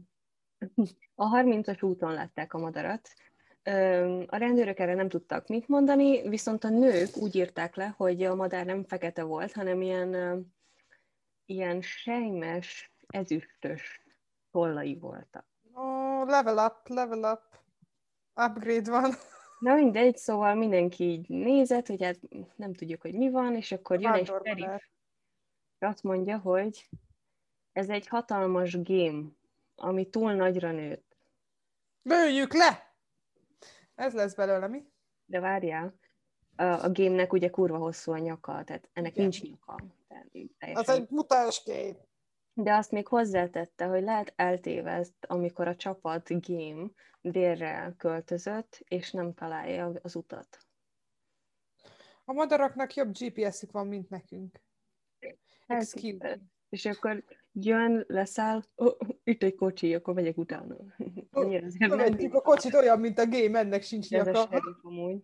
A harmincas úton látták a madarat. A rendőrök erre nem tudtak mit mondani, viszont a nők úgy írták le, hogy a madár nem fekete volt, hanem ilyen, ilyen sejmes, ezüstös tollai voltak.
Oh, level up, level up. Upgrade van.
Na mindegy, szóval mindenki így nézett, hogy hát nem tudjuk, hogy mi van, és akkor jön egy sheriff, és azt mondja, hogy ez egy hatalmas game, ami túl nagyra nőtt.
Lőjük le! Ez lesz belőle, mi?
De várjál, a, a game-nek ugye kurva hosszú a nyaka, tehát ennek
Igen.
nincs nyaka. Tehát
Az egy mutáns game.
De azt még hozzátette, hogy lehet eltévezt, amikor a csapat game délre költözött, és nem találja az utat.
A madaraknak jobb gé pé es-ük van, mint nekünk. Excuse me.
És akkor jön, leszáll, oh, itt egy kocsi, akkor megyek utána. Annyira azért nem.
Mentjük a kocsit olyan, mint a game, ennek sincs
Ez
nyaka.
a sheriff amúgy.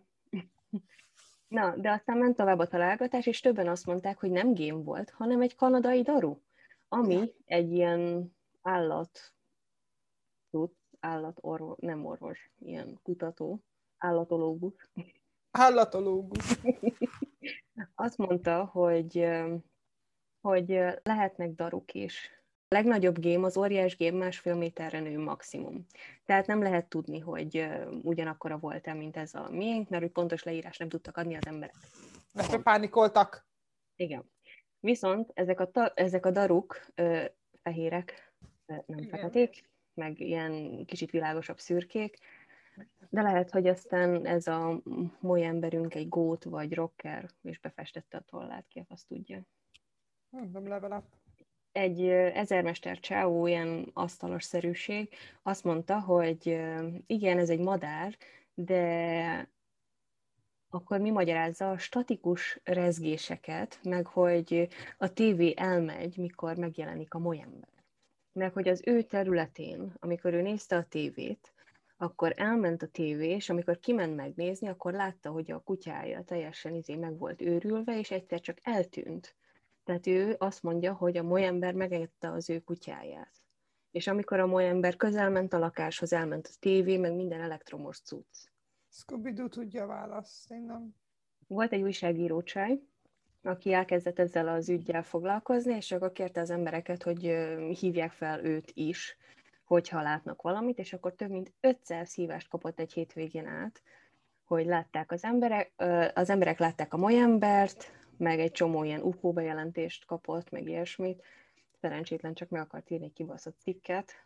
Na, de aztán ment tovább a találgatás, és többen azt mondták, hogy nem game volt, hanem egy kanadai daru, ami egy ilyen állat tud, állatorvos, nem orvos, ilyen kutató, állatológus.
Állatológus.
Azt mondta, hogy, hogy lehetnek daruk is. A legnagyobb gém, az óriás gém másfél méterre nő maximum. Tehát nem lehet tudni, hogy ugyanakkora volt-e, mint ez a miénk, mert hogy pontos leírás nem tudtak adni az emberek.
Mert pánikoltak.
Igen. Viszont ezek a, ta, ezek a daruk ö, fehérek, nem Igen. feketék, meg ilyen kicsit világosabb szürkék, de lehet, hogy aztán ez a moly emberünk egy gót vagy rocker, és befestette a tollát ki, azt tudja.
Nem level up.
Egy ezermester csáó, ilyen asztalos-szerűség, azt mondta, hogy igen, ez egy madár, de akkor mi magyarázza a statikus rezgéseket, meg hogy a tévé elmegy, mikor megjelenik a molyember. Meg hogy az ő területén, amikor ő nézte a tévét, akkor elment a tévé, és amikor kiment megnézni, akkor látta, hogy a kutyája teljesen izé meg volt őrülve, és egyszer csak eltűnt. Tehát ő azt mondja, hogy a molyember megette az ő kutyáját. És amikor a molyember közel ment a lakáshoz, elment a tévé, meg minden elektromos cucc.
Scooby-Doo tudja a választ, én nem.
Volt egy újságíró csaj, aki elkezdett ezzel az üggyel foglalkozni, és akkor kérte az embereket, hogy hívják fel őt is, hogyha látnak valamit, és akkor több mint ötszáz hívást kapott egy hétvégén át, hogy látták az emberek, az emberek látták a molyembert, meg egy csomó ilyen u f o bejelentést kapott, meg ilyesmit. Szerencsétlen csak meg akart írni egy kibaszott cikket.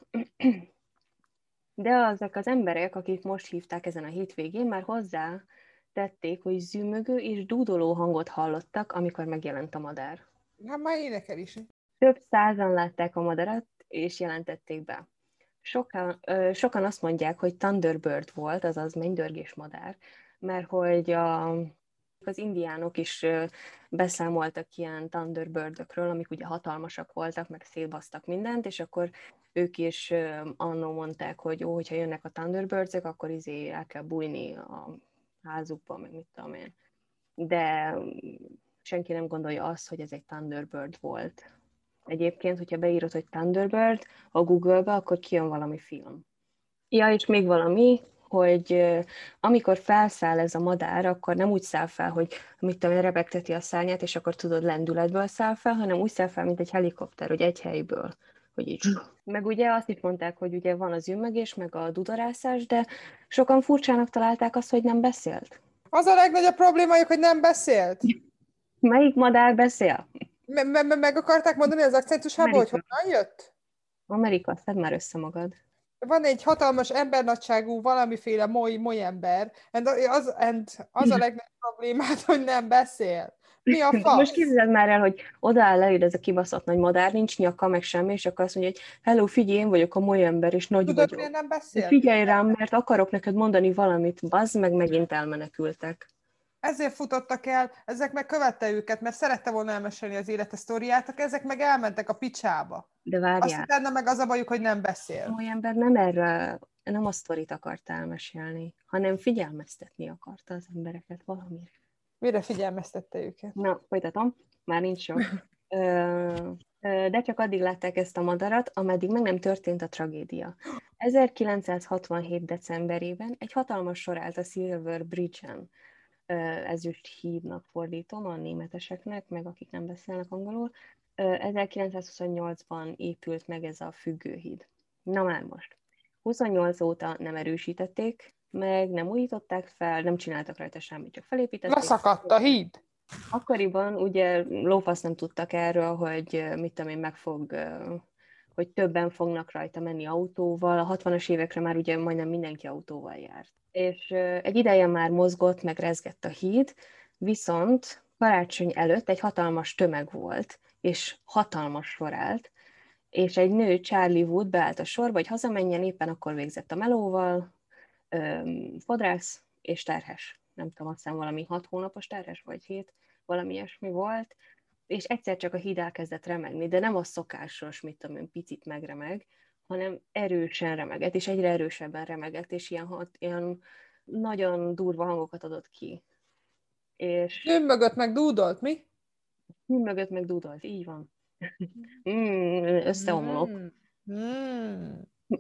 De azok az emberek, akik most hívták ezen a hétvégén, már hozzá tették, hogy zümögő és dúdoló hangot hallottak, amikor megjelent a madár.
Hát már énekel is.
Több százan látták a madarat, és jelentették be. Sokan, ö, sokan azt mondják, hogy Thunderbird volt, azaz mennydörgés madár, mert hogy a, az indiánok is ö, beszámoltak ilyen Thunderbird-ökről, amik ugye hatalmasak voltak, meg szétbasztak mindent, és akkor ők is ö, annó mondták, hogy ó, hogyha jönnek a Thunderbirds-ök, akkor izé el kell bújni a házukba, meg mit tudom én. De senki nem gondolja azt, hogy ez egy Thunderbird volt. Egyébként, hogyha beírod, hogy Thunderbird a Google-be, akkor kijön valami film. Ja, és még valami, hogy amikor felszáll ez a madár, akkor nem úgy száll fel, hogy mit tudom, rebegteti a szárnyát, és akkor tudod, lendületből száll fel, hanem úgy száll fel, mint egy helikopter, hogy egy helyből. Hogy így. Meg ugye azt is mondták, hogy ugye van az ümmögés, meg a dudarászás, de sokan furcsának találták azt, hogy nem beszélt.
Az a legnagyobb problémájuk, hogy nem beszélt.
Melyik madár beszél?
Me- me- meg akarták mondani az akcentusából, hogy honnan jött?
Amerika, szedd már össze magad.
Van egy hatalmas embernagyságú valamiféle moly, moly ember, and az, and az a legnagyobb problémát, hogy nem beszél. Mi a fasz?
Most képzeld már el, hogy odaáll leüld ez a kibaszott nagy madár, nincs nyaka, meg semmi, és akkor azt mondja, hogy hello, figyelj, én vagyok a moly ember, és nagy
Tudod,
vagyok.
nem beszél?
Figyelj rám, mert akarok neked mondani valamit, bazd meg, megint elmenekültek.
Ezért futottak el, ezek meg követte őket, mert szerette volna elmesélni az élete sztoriát, ezek meg elmentek a picsába.
De várjál.
Azt meg az a bajuk, hogy nem beszél.
A moly ember nem erre, nem a sztorit akart elmesélni, hanem figyelmeztetni akarta az embereket valamire.
Mire figyelmeztette őket?
Na, folytatom, már nincs sok. De csak addig látták ezt a madarat, ameddig meg nem történt a tragédia. ezerkilencszázhatvanhét. decemberében egy hatalmas sor állt a Silver Bridge-en, ezüst hídnak fordítom a németeseknek, meg akik nem beszélnek angolul. ezerkilencszázhuszonnyolcban épült meg ez a függőhíd. Na már most. huszonnyolc óta nem erősítették, meg nem újították fel, nem csináltak rajta semmit, csak felépítették.
Leszakadt a híd!
Akkoriban ugye lófasz nem tudtak erről, hogy mit tudom én, meg fog, hogy többen fognak rajta menni autóval. A hatvanas évekre már ugye majdnem mindenki autóval járt. És egy ideje már mozgott, meg rezgett a híd, viszont karácsony előtt egy hatalmas tömeg volt, és hatalmas sor állt, és egy nő, Charlie Wood beállt a sorba, hogy hazamenjen, éppen akkor végzett a melóval, fodrász és terhes. Nem tudom, azt hiszem valami hat hónapos terhes, vagy hét, valami ilyesmi volt, és egyszer csak a híd elkezdett remegni, de nem a szokásos, mit tudom én, picit megremeg, hanem erősen remegett, és egyre erősebben remegett, és ilyen, hat, ilyen nagyon durva hangokat adott ki. És...
Ön mögött meg dúdolt, mi?
Ön mögött meg dúdolt, így van. mm, összeomlok.
Mm. Mm.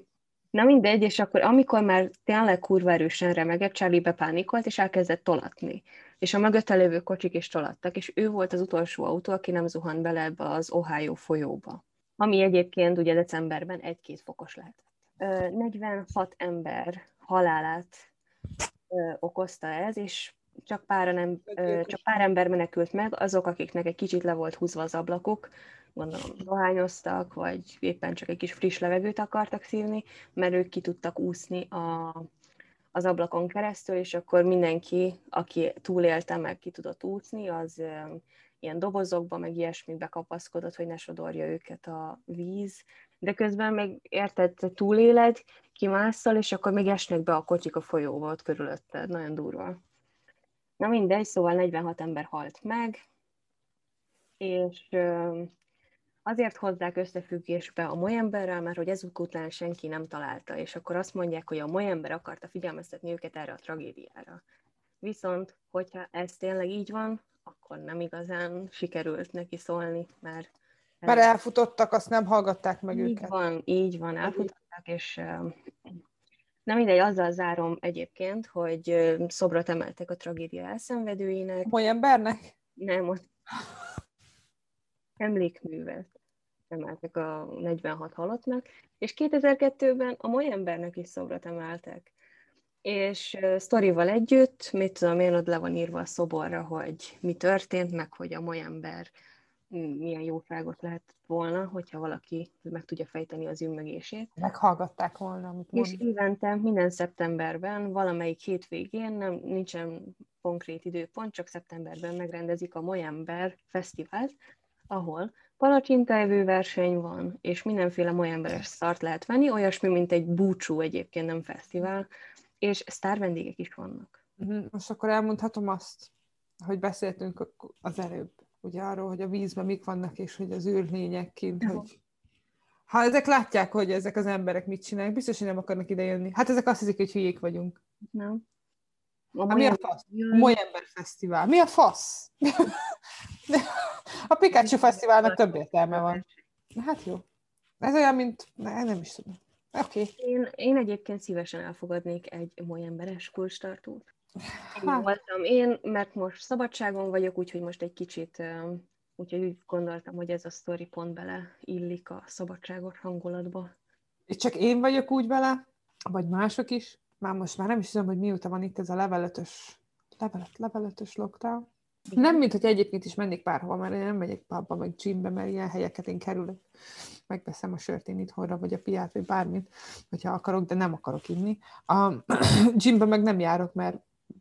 Na mindegy, és akkor amikor már tényleg kurva erősen remegett, Charlie bepánikolt, és elkezdett tolatni. És a mögötte lévő kocsik is tolattak, és ő volt az utolsó autó, aki nem zuhant bele ebbe az Ohio folyóba. Ami egyébként ugye decemberben egy-két fokos lehetett. negyvenhat ember halálát okozta ez, és csak pár, nem, csak pár ember menekült meg, azok, akiknek egy kicsit le volt húzva az ablakuk, gondolom dohányoztak, vagy éppen csak egy kis friss levegőt akartak szívni, mert ők ki tudtak úszni a, az ablakon keresztül, és akkor mindenki, aki túlélte, meg ki tudott úszni, az um, ilyen dobozokba, meg ilyesmibe kapaszkodott, hogy ne sodorja őket a víz, de közben meg érted, túléled, kimásszal, és akkor még esnek be a kocsik a folyóba ott körülötted, nagyon durva. Na mindegy, szóval negyvenhat ember halt meg, és um, azért hozzák összefüggésbe a Molyemberrel, mert hogy ezek után senki nem találta, és akkor azt mondják, hogy a Molyember akarta figyelmeztetni őket erre a tragédiára. Viszont, hogyha ez tényleg így van, akkor nem igazán sikerült neki szólni, mert...
Mert elfutottak, azt nem hallgatták meg
így
őket.
Van, így van, elfutottak, és nem mindegy, azzal zárom egyébként, hogy szobrot emeltek a tragédia elszenvedőinek.
Molyembernek?
Nem, ott emlékművet emeltek a negyvenhat halottnak, és kétezer-kettőben a Molyembernek is szobrot emeltek. És uh, sztorival együtt, mit tudom én, ott le van írva a szoborra, hogy mi történt, meg hogy a Molyember milyen jószágot lehet volna, hogyha valaki meg tudja fejteni az ümmögését.
Meghallgatták volna, amit mond.
És évente, minden szeptemberben, valamelyik hétvégén, nem, nincsen konkrét időpont, csak szeptemberben megrendezik a Molyember Fesztivált, ahol palacsintaevő verseny van, és mindenféle molyemberes szart lehet venni, olyasmi, mint egy búcsú egyébként, nem fesztivál, és sztárvendégek is vannak.
Most akkor elmondhatom azt, hogy beszéltünk az előbb, ugye arról, hogy a vízben mik vannak, és hogy az űrlények kint, hogy ha ezek látják, hogy ezek az emberek mit csinálnak, biztos, hogy nem akarnak idejönni. Hát ezek azt hiszik, hogy hülyék vagyunk.
Nem.
A mi a fasz? A Molyember Fesztivál. Mi a fasz? A Pikachu Fesztiválnak több értelme van. Hát jó. Ez olyan, mint... Ne, nem is tudom. Oké. Okay.
Én, én egyébként szívesen elfogadnék egy molyemberes kulcstartót. Én
Hát.
voltam én, mert most szabadságon vagyok, úgyhogy most egy kicsit, úgyhogy úgy gondoltam, hogy ez a sztori pont bele illik a szabadságos hangulatba.
És csak én vagyok úgy vele, vagy mások is. Már most már nem is tudom, hogy mióta van itt ez a level ötös, level, level ötös lockdown. Igen. Nem, mint hogy egyébként is mennék bárhova, mert én nem megyek pubba, meg gymbe, mert ilyen helyeket én kerülök. Megveszem a sört én itthonra, vagy a piát, vagy bármit, hogyha akarok, de nem akarok inni. A gymbe meg nem járok, mert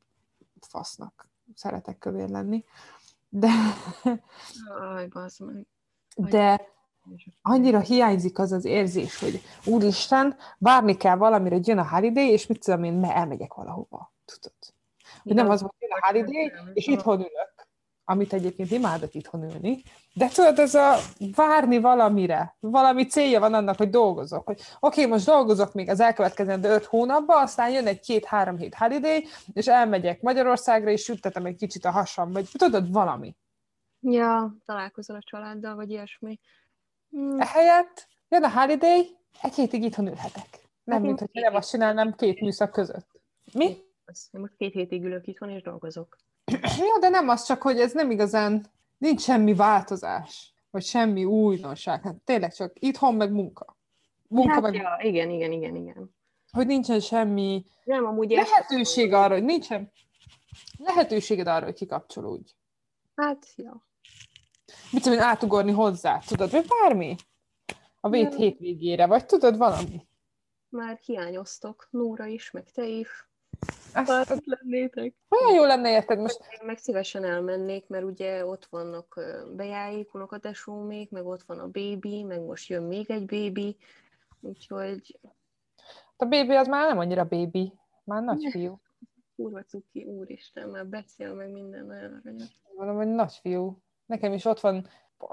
fasznak szeretek kövér lenni. De...
Aj, bazd meg.
De annyira hiányzik az az érzés, hogy úristen, várni kell valamire, hogy jön a holiday, és mit tudom én, elmegyek valahova. Tudod? Hogy nem az, hogy jön a holiday, és itthon ülök, amit egyébként imádok itthon ülni, de tudod, ez a várni valamire, valami célja van annak, hogy dolgozok. Hogy oké, okay, most dolgozok még az elkövetkezendő öt hónapban, aztán jön egy két-három hét holiday, és elmegyek Magyarországra, és süttetem egy kicsit a hasam, vagy tudod, valami.
Ja, találkozol a családdal, vagy ilyesmi.
Hmm. Ehelyett jön a holiday, egy hétig itthon ülhetek. Nem, hát mint hogy nem azt csinálnám két műszak között. Mi?
Én most két hétig ülök itthon, és dolgozok.
Jó, de nem az csak, hogy ez nem igazán, nincs semmi változás, vagy semmi újdonság. Hát tényleg csak itthon meg munka. Munka
hát
meg
ja, munka. igen, igen, igen, igen.
Hogy nincsen semmi
nem, amúgy
lehetőség arra, hogy nincsen lehetőséged arra, hogy kikapcsolódj.
Hát, ja.
Mit tudom én, átugorni hozzá, tudod, vagy bármi? A vét hét végére, vagy tudod, valami.
Már hiányoztok, Nóra is, meg te is.
Azt
lennétek.
Olyan jó lenne, érted most.
Én meg szívesen elmennék, mert ugye ott vannak bejáik, unokatesómék, meg ott van a bébi, meg most jön még egy bébi, úgyhogy...
A bébi az már nem annyira bébi, már nagyfiú.
Kurva cuki, úristen, már beszél meg minden, nagyon aranyos.
Mondom, hogy nagyfiú. Nekem is ott van,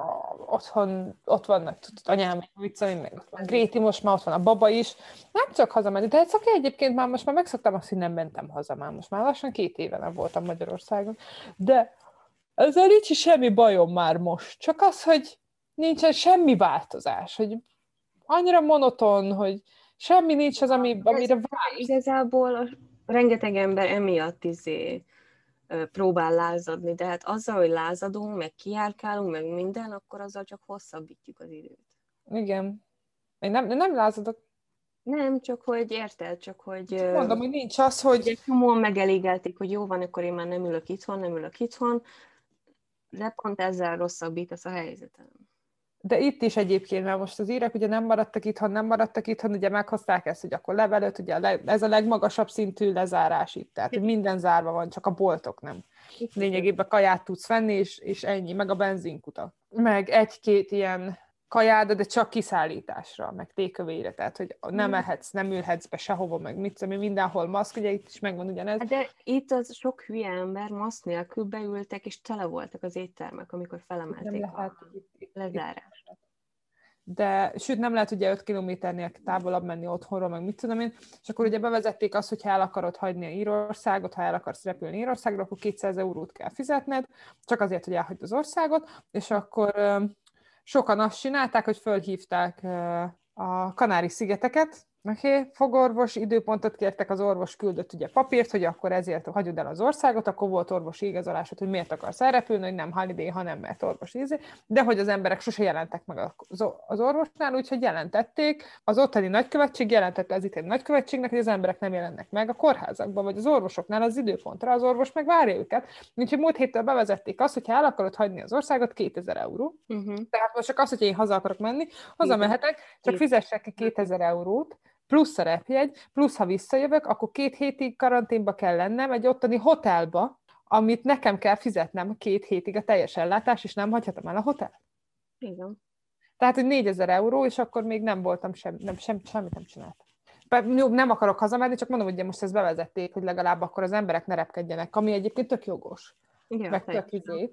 otthon, ott vannak, tudod, anyám, viccelni, meg ott van Gréti, most már ott van a baba is. Nem csak hazamenni, de ez oké, egyébként már most már megszoktam azt, hogy nem mentem haza már. Most már lassan két éve nem voltam Magyarországon. De ezzel nincs semmi bajom már most. Csak az, hogy nincsen semmi változás, hogy annyira monoton, hogy Semmi nincs az, ami, amire
Ez
vársz.
igazából a, rengeteg ember emiatt izé, ö, próbál lázadni, de hát azzal, hogy lázadunk, meg kijárkálunk, meg minden, akkor azzal csak hosszabbítjuk az időt.
Igen. Én nem, nem lázadok.
Nem, csak hogy érted, csak hogy ö,
Mondom, hogy nincs az, hogy
ugye csomóan megelégelték, hogy jó van, akkor én már nem ülök itthon, nem ülök itthon, de pont ezzel rosszabbítasz a helyzetem.
de itt is egyébként, mert most az írek ugye nem maradtak itthon, nem maradtak itthon, ugye meghozták ezt, hogy akkor level öt, ugye a leg, ez a legmagasabb szintű lezárás itt, tehát hogy minden zárva van, csak a boltok nem. Lényegében kaját tudsz venni, és, és ennyi, meg a benzinkutak. Meg egy-két ilyen kajáda, de csak kiszállításra, meg tékövére, tehát hogy nem ehetsz, nem ülhetsz be sehova, meg mit tudom, mindenhol maszk, ugye itt is megvan ugyanez.
De itt az sok hülye ember maszk nélkül beültek, és tele voltak az éttermek, amikor felemelték
Nem lehet,
a
itt, itt,
lezárást.
De, sőt, nem lehet ugye öt kilométernél távolabb menni otthonról, meg mit tudom én, és akkor ugye bevezették azt, hogy ha el akarod hagyni a Írországot, ha el akarsz repülni Írországra, akkor kétszáz eurót kell fizetned, csak azért, hogy elhagyd az országot, és akkor ö, sokan azt csinálták, hogy fölhívták ö, a Kanári-szigeteket, okay? Fogorvos időpontot kértek, az orvos küldött ugye papírt, hogy akkor ezért hagyod el az országot, akkor volt orvosi igazolásod, hogy miért akarsz elrepülni, hogy nem holiday, hanem mert orvos ízé, de hogy az emberek sose jelentek meg az orvosnál, úgyhogy jelentették, az ottani nagykövetség jelentette az itteni nagykövetségnek, hogy az emberek nem jelennek meg a kórházakban, vagy az orvosoknál az időpontra, az orvos meg várja őket. Úgyhogy múlt héttől bevezették azt, hogy ha el akarod hagyni az országot, kétezer euró. Uh-huh. Tehát most csak az, hogy én haza akarok menni, hazamehetek, csak fizessek ki kétezer eurót, plusz a repjegy, plusz ha visszajövök, akkor két hétig karanténba kell lennem egy ottani hotelba, amit nekem kell fizetnem két hétig a teljes ellátás, és nem hagyhatom el a hotel.
Igen.
Tehát, hogy négyezer euró, és akkor még nem voltam sem, nem, sem, semmit nem csináltam. Jó, nem akarok hazamenni, csak mondom, hogy most ezt bevezették, hogy legalább akkor az emberek ne repkedjenek, ami egyébként tök jogos.
Ja,
meg tök izé.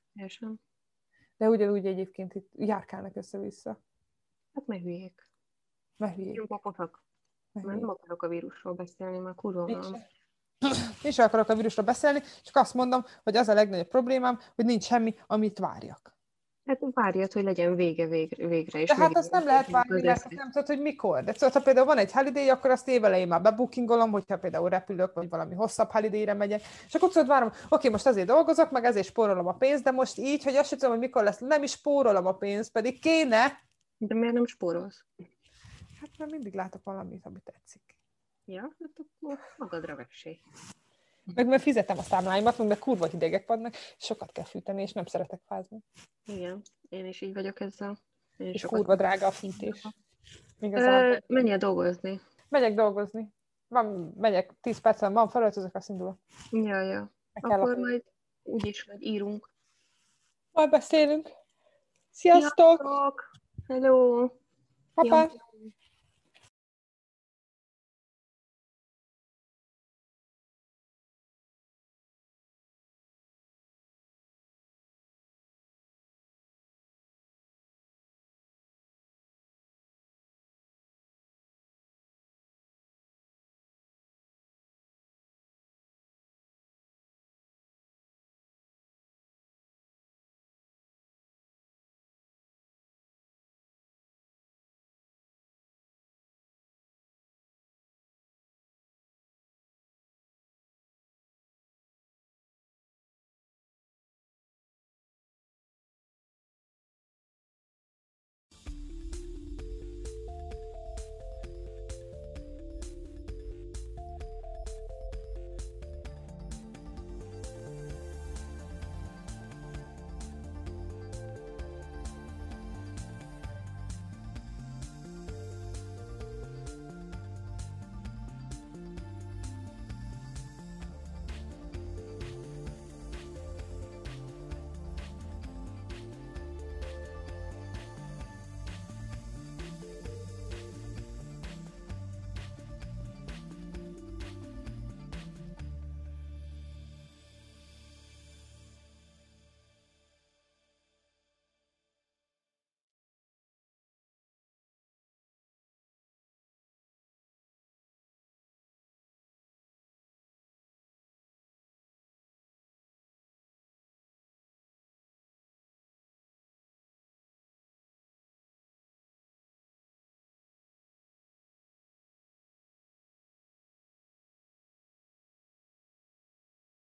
De ugyanúgy egyébként itt járkálnak össze-vissza.
Hát meg hülyék.
Meg hülyék.
Már nem akarok a vírusról beszélni, már kurva van.
Én sem akarok a vírusról beszélni, csak azt mondom, hogy az a legnagyobb problémám, hogy nincs semmi, amit várjak.
Hát várjad, hogy legyen vége végre, végre is.
De hát azt nem lehet várni, mert azt nem tudod, hogy mikor. De szóval, ha például van egy holiday, akkor azt évelején már bebookingolom, hogyha például repülök, vagy valami hosszabb holidayre megyek, és akkor tudod, várom, oké, most azért dolgozok, meg ezért spórolom a pénzt, de most így, hogy azt sem tudom, hogy mikor lesz, nem is spórolom a pénzt, pedig kéne.
De miért nem spórolsz?
Hát mert mindig látok valamit, ami tetszik.
Ja, hát akkor magadra vessé.
Meg mert fizetem a számláimat, meg kurva hidegek vannak, és sokat kell fűteni, és nem szeretek fázni.
Igen, én is így vagyok ezzel. Én
és sokat... kurva drága a fűtés.
Ö, menjél dolgozni.
Megyek dolgozni. Van, megyek, tíz percen van, felöltözök, azt indul.
Ja, ja. Akkor majd úgyis majd írunk.
Majd beszélünk. Sziasztok!
Sziasztok! Hello!
Pa-pa!